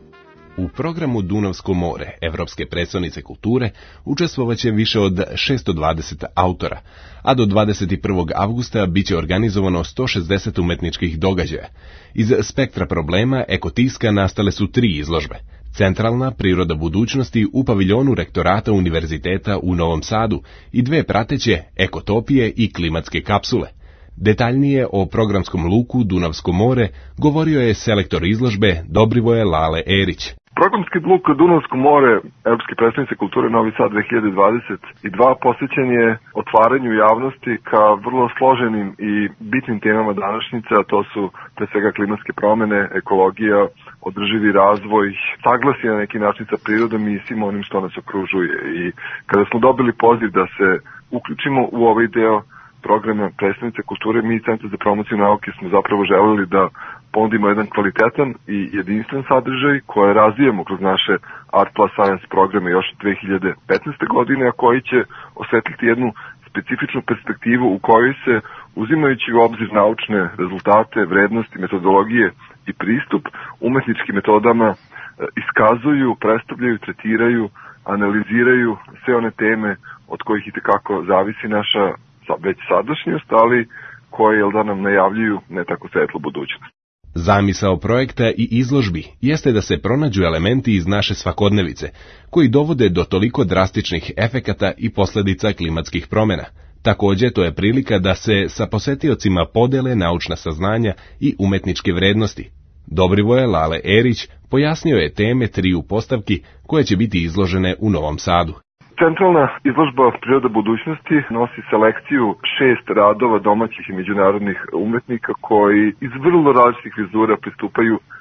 U programu Dunavsko more, Evropske prestonice kulture, učestvovaće više od šesto dvadeset autora, a do dvadeset prvog avgusta biće organizovano sto šezdeset umetničkih događaja. Iz spektra problema ekotiska nastale su tri izložbe. Centralna priroda budućnosti u paviljonu rektorata Univerziteta u Novom Sadu i dve prateće ekotopije i klimatske kapsule. Detaljnije o programskom luku Dunavsko more govorio je selektor izložbe Dobrivoje Lale Erić. Programski luk Dunavsko more, Evropske prestonice kulture Novi Sad dve hiljade dvadeset dva posvećen je otvaranju javnosti ka vrlo složenim i bitnim temama današnjice, a to su pre svega klimatske promene, ekologija, održivi razvoj, saglasje na neki način sa prirodom i svim onim što nas okružuje. I kada smo dobili poziv da se uključimo u ovaj deo programa Prestonice kulture, mi Centar za promociju nauke smo zapravo želeli da ponudimo jedan kvalitetan i jedinstven sadržaj koje razvijamo kroz naše Art Plus Science programe još od dve hiljade petnaeste. godine, a koji će osvetliti jednu specifičnu perspektivu u kojoj se, uzimajući u obzir naučne rezultate, vrednosti, metodologije i pristup umetničkim metodama, iskazuju, predstavljaju, tretiraju, analiziraju sve one teme od kojih i tekako zavisi naša već sadašnjost, ali koje jel da nam najavljuju ne tako svetlu budućnost. Zamisao projekta i izložbi jeste da se pronađu elementi iz naše svakodnevice, koji dovode do toliko drastičnih efekata i posledica klimatskih promjena. Također, to je prilika da se sa posetiocima podele naučna saznanja i umetničke vrednosti. Dobrivoje Lale Erić pojasnio je teme triju postavki koje će biti izložene u Novom Sadu. Centralna izložba Priroda budućnosti nosi selekciju šest radova domaćih i međunarodnih umetnika koji iz vrlo različitih vizura pristupaju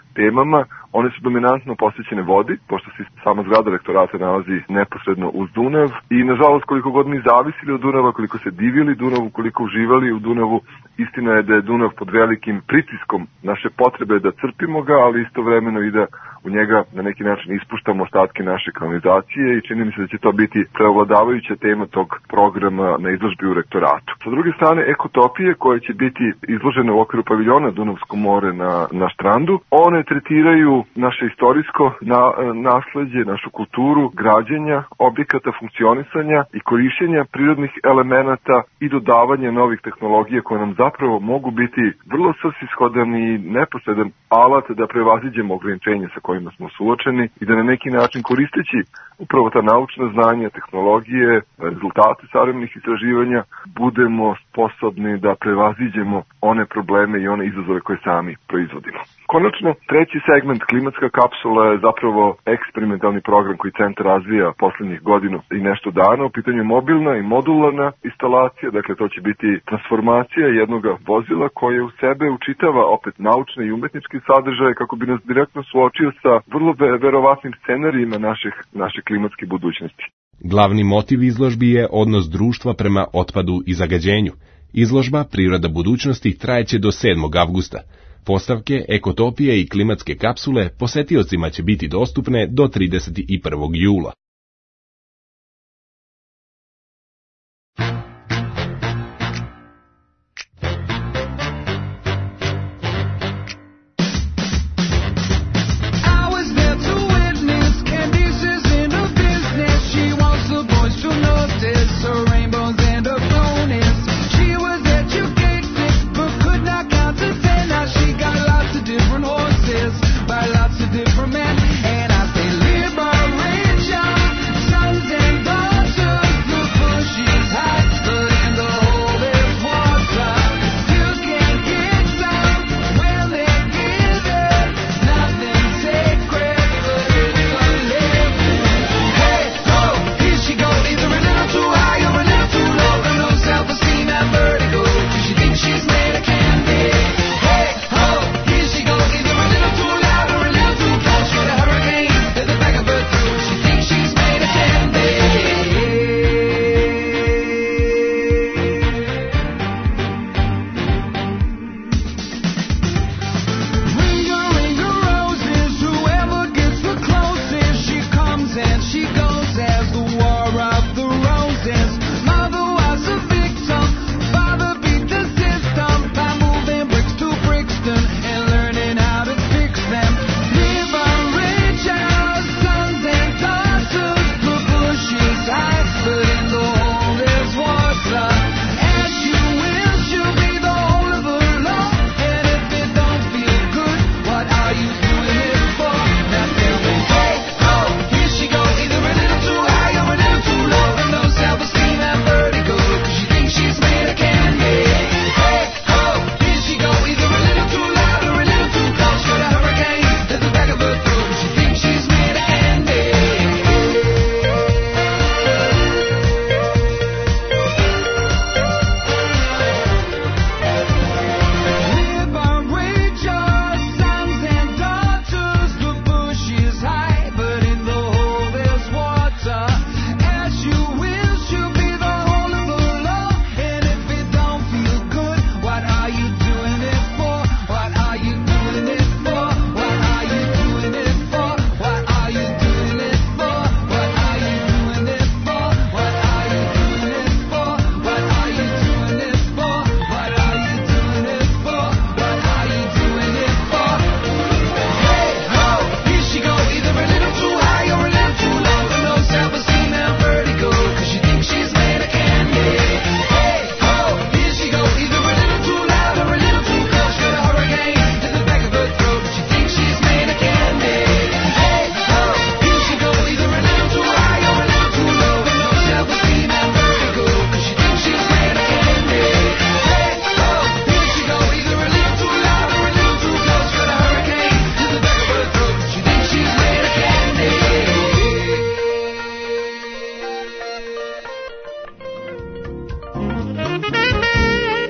temama. One su dominantno posvećene vodi, pošto se sama zgrada rektorata nalazi neposredno uz Dunav i nažalost koliko god mi zavisili od Dunava, koliko se divili Dunavu, koliko uživali u Dunavu, istina je da je Dunav pod velikim pritiskom naše potrebe da crpimo ga, ali istovremeno i da u njega na neki način ispuštamo ostatke naše kanalizacije i čini mi se da će to biti preovladavajuća tema tog programa na izložbi u rektoratu. Sa druge strane, ekotopije koje će biti izložene u okviru paviljona Dunavsko more na, na Štrandu, one tretiraju naše istorijsko na, nasleđe, našu kulturu, građenja, objekata funkcionisanja i korišćenja prirodnih elemenata i dodavanja novih tehnologija koje nam zapravo mogu biti vrlo svrsishodan i neposredan alat da prevaziđemo ograničenje sa kojima smo suočeni i da na neki način koristeći upravo ta naučna znanja, tehnologije, rezultate savremenih istraživanja, budemo sposobni da prevaziđemo one probleme i one izazove koje sami proizvodimo. Konačno, treći segment, klimatska kapsula, je zapravo eksperimentalni program koji centar razvija poslednjih godinu i nešto dana. U pitanju je mobilna i modularna instalacija, dakle to će biti transformacija jednog vozila koje u sebe učitava opet naučne i umetničke sadržaje kako bi nas direktno suočio sa vrlo verovatnim scenarijima naših, naše klimatske budućnosti. Glavni motiv izložbi je odnos društva prema otpadu i zagađenju. Izložba Priroda budućnosti trajeće do sedmog avgusta. Postavke, ekotopije i klimatske kapsule posetiocima će biti dostupne do trideset prvog jula. By lots of different men, and I say liberation.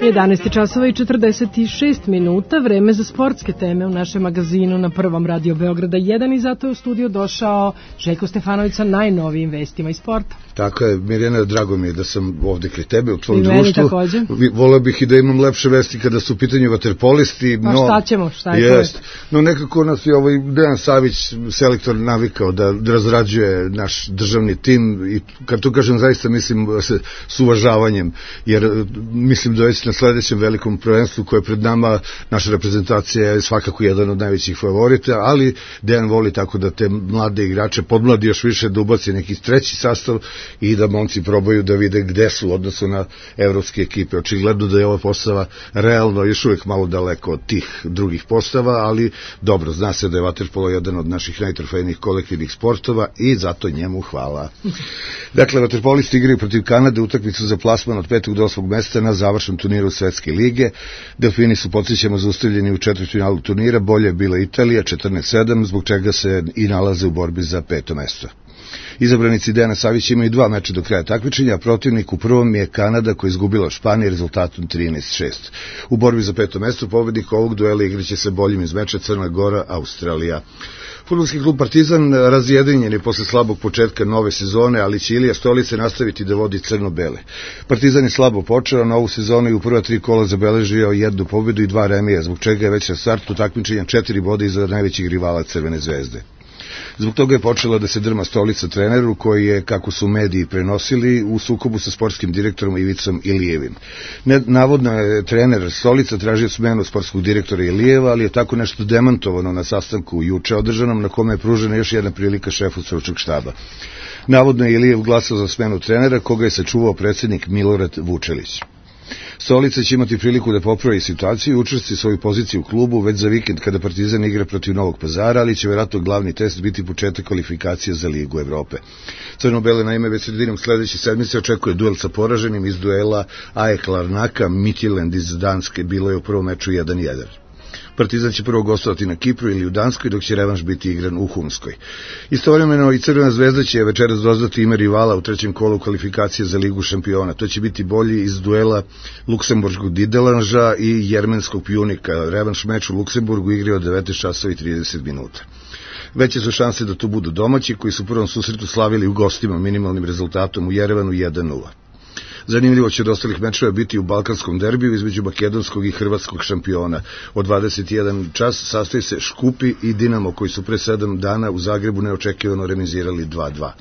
jedanaest časova i četrdeset šest minuta, vreme za sportske teme u našem magazinu na prvom radio Beograda jedan i zato je u studio došao Željko Stefanović sa najnovijim vestima iz sporta. Tako je, Mirjana, drago mi je da sam ovdje kraj tebe u tvom I meni društvu. također. Voleo bih i da imam lepše vesti kada su u pitanju vaterpolisti. Pa no, šta ćemo, šta je jest, to? No nekako nas je ovaj Dejan Savić, selektor, navikao da razrađuje naš državni tim i kad to kažem zaista mislim s uvažavanjem, jer mislim da već na sledećem velikom prvenstvu koje je pred nama naša reprezentacija je svakako jedan od najvećih favorita, ali Dejan voli tako da te mlade igrače podmladi još više, da ubaci neki treći sastav i da momci probaju da vide gde su u odnosu na evropske ekipe. Očigledno da je ova postava realno još uvijek malo daleko od tih drugih postava, ali dobro, zna se da je vaterpolo jedan od naših najtrofejnijih kolektivnih sportova i zato njemu hvala. Dakle, vaterpolisti igraju protiv Kanade utakmicu za plasman od petog do osmog mesta na završnom turniru Svetske lige. Delfini su, podsjećamo, zaustavljeni u četvrtfinalu turnira, bolje je bila Italija četrnaest sedam, zbog čega se i nalaze u borbi za peto mesto. Izabranici Dejana Savića imaju dva meča do kraja takmičenja, a protivnik u prvom je Kanada koja je izgubila Španiji rezultatom trinaest šest. U borbi za peto mesto pobednik ovog duela igraće se boljim iz meča Crna Gora, Australija. Fudbalski klub Partizan razjedinjen je posle slabog početka nove sezone, ali će Ilija Stolice nastaviti da vodi crno-bele. Partizan je slabo počeo novu sezonu i u prva tri kola zabeležio jednu pobedu i dva remija, zbog čega je već na startu takmičenja četiri boda iza najvećih rivala Crvene zvezde. Zbog toga je počela da se drma Stolica treneru koji je, kako su mediji prenosili, u sukobu sa sportskim direktorom Ivicom Ilijevim. Navodno je trener Stolica tražio smenu sportskog direktora Ilijeva, ali je tako nešto demantovano na sastanku juče održanom, na kome je pružena još jedna prilika šefu stručnog štaba. Navodno je Ilijev glasao za smenu trenera, koga je sačuvao predsjednik Milorad Vučelić. Stolica će imati priliku da popravi situaciju i učvrsti svoju poziciju u klubu već za vikend kada Partizan igra protiv Novog Pazara, ali će vjerojatno glavni test biti početak kvalifikacije za Ligu Evrope. Crno-bele naime već sredinom sledeće sedmice očekuje duel sa poraženim iz duela A E K Larnaka, Midtjylland iz Danske, bilo je u prvom meču jedan jedan. Partizan će prvo gostovati na Kipru ili u Danskoj, dok će revanš biti igran u Humskoj. Istovremeno i Crvena zvezda će večeras doznati ime rivala u trećem kolu kvalifikacije za Ligu šampiona. To će biti bolji iz duela luksemburškog Didelanža i jermenskog Pjunika. Revanš meč u Luksemburgu igri od devetnaest časova i trideset minuta. Veće su šanse da tu budu domaći, koji su u prvom susretu slavili u gostima minimalnim rezultatom u Jerevanu jedan nula. Zanimljivo će od ostalih mečeva biti u balkanskom derbiju između makedonskog i hrvatskog šampiona. Od dvadeset jedan čas sastoji se Škupi i Dinamo, koji su pre sedam dana u Zagrebu neočekivano remizirali dva dva.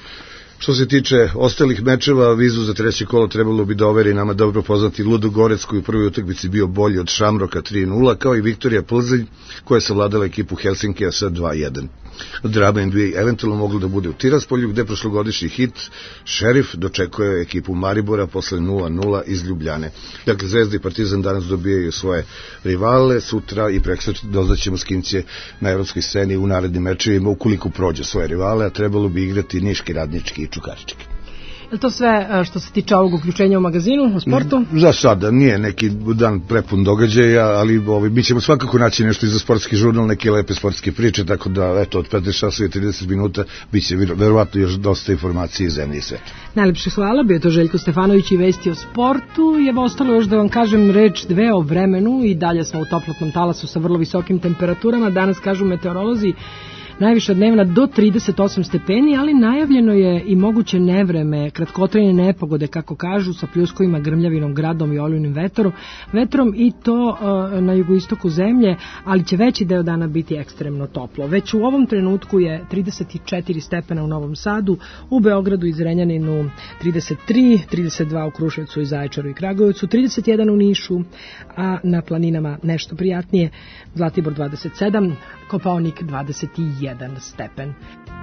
Što se tiče ostalih mečeva, vizu za treće kolo trebalo bi da overi nama dobro poznati Ludogorec, koji u prvoj utakmici bio bolji od Šamroka tri nula, kao i Viktorija Plzeň, koja je savladala ekipu Helsinkija sa dva jedan. Drama N B A eventualno moglo da bude u Tiraspolju, gde prošlogodišnji hit Šerif dočekuje ekipu Maribora posle nula nula iz Ljubljane. Dakle, Zvezda i Partizan danas dobijaju svoje rivale, sutra i prekosutra doznaćemo s kim će na evropskoj sceni u narednim mečevima, ukoliko prođe svoje rivale, a trebalo bi igrati Niški, Radnički i Čukarički. Je to sve što se tiče ovog uključenja u magazinu, u sportu? Za sada, nije neki dan prepun događaja, ali ovaj, mi ćemo svakako naći nešto i za sportski žurnal, neke lepe sportske priče, tako da, eto, od petnaest časova i trideset minuta bit će verovatno još dosta informacije iz zemlje i sveta. Najlepše hvala, bio je to Željko Stefanović i vesti o sportu. Je ostalo još da vam kažem reč dve o vremenu i dalje smo u toplotnom talasu sa vrlo visokim temperaturama. Danas kažu meteorolozi najviša dnevna do trideset osam stepeni, ali najavljeno je i moguće nevreme, kratkotrajne nepogode, kako kažu, sa pljuskovima, grmljavinom, gradom i olujnim vetrom, vetrom i to uh, na jugoistoku zemlje, ali će veći deo dana biti ekstremno toplo. Već u ovom trenutku je trideset četiri stepena u Novom Sadu, u Beogradu i Zrenjaninu trideset tri, trideset dva u Kruševcu i Zaječaru i Kragujevcu, trideset jedan u Nišu, a na planinama nešto prijatnije, Zlatibor dvadeset sedam, Kopaonik dvadeset jedan stepen.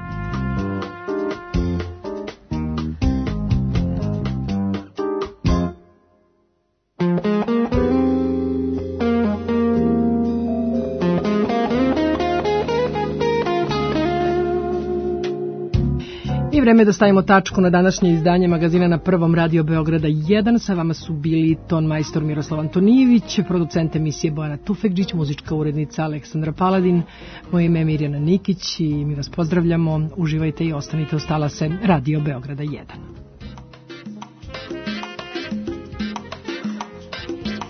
I vreme da stavimo tačku na današnje izdanje magazina na prvom radio Beograda jedan. Sa vama su bili ton majstor Miroslav Antonijević, producent emisije Bojana Tufekđić, muzička urednica Aleksandra Paladin, moje ime je Mirjana Nikić i mi vas pozdravljamo. Uživajte i ostanite uz talase radio Beograda jedan.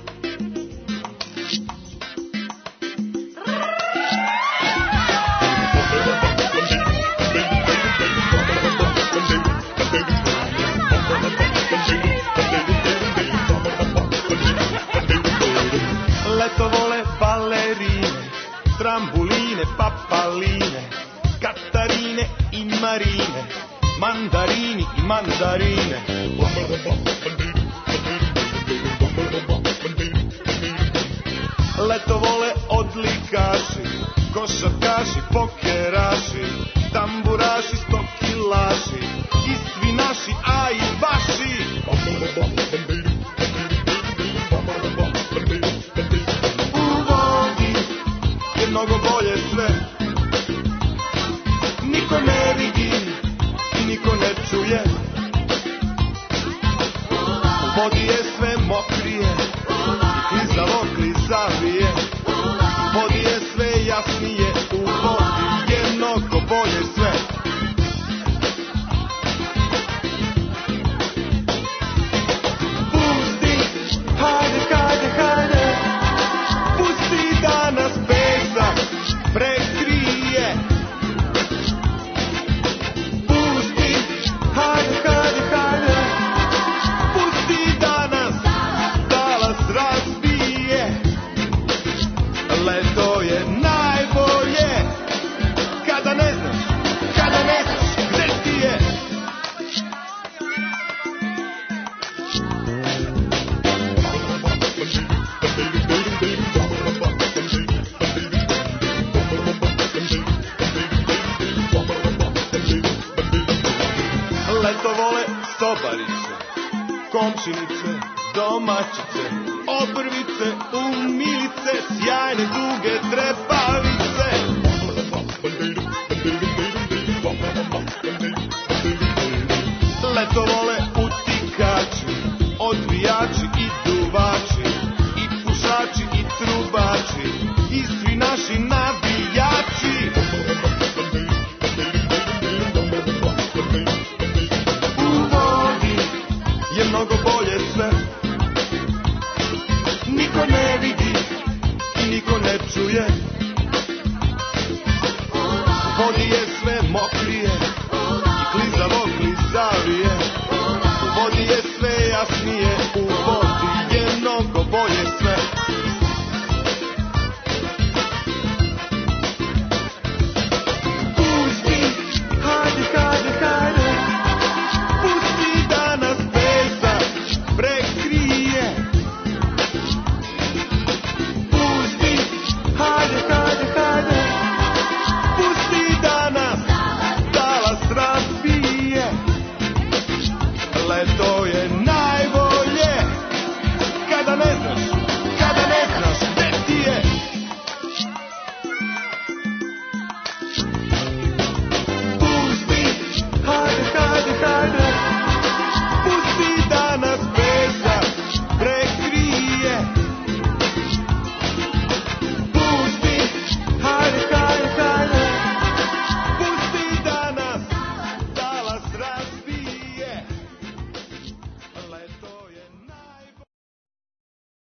marine, mandarini i mandarine. Leto vole odlikaši, košarkaši, pokeraši, tamburaši, stokilaši i svi naši, a i vaši. U vodi je mnogo bolje sve, niko ne vidi i niko ne čuje. U vodi je sve mokrije i zavokli zavije. U vodi je sve jasnije, u vodi je mnogo bolje sve. Pusti, hajde, hajde, hajde, pusti da nas pesak prekrije. Pusti, hajde, hajde, hajde, pusti da nas talas razbije. Leto je najbolje, kada ne znaš, kada ne znaš gde ti je. Leto vole sobarice, komšinice, domaćice, obrvice, umilice, sjajne duge trepavice. Leto vole utikači, odvijači i duvači, i pušači i trubači, i svi naši navijači. U vodi je mnogo bolje sve, niko ne vidi i niko ne čuje. U vodi je sve mokrije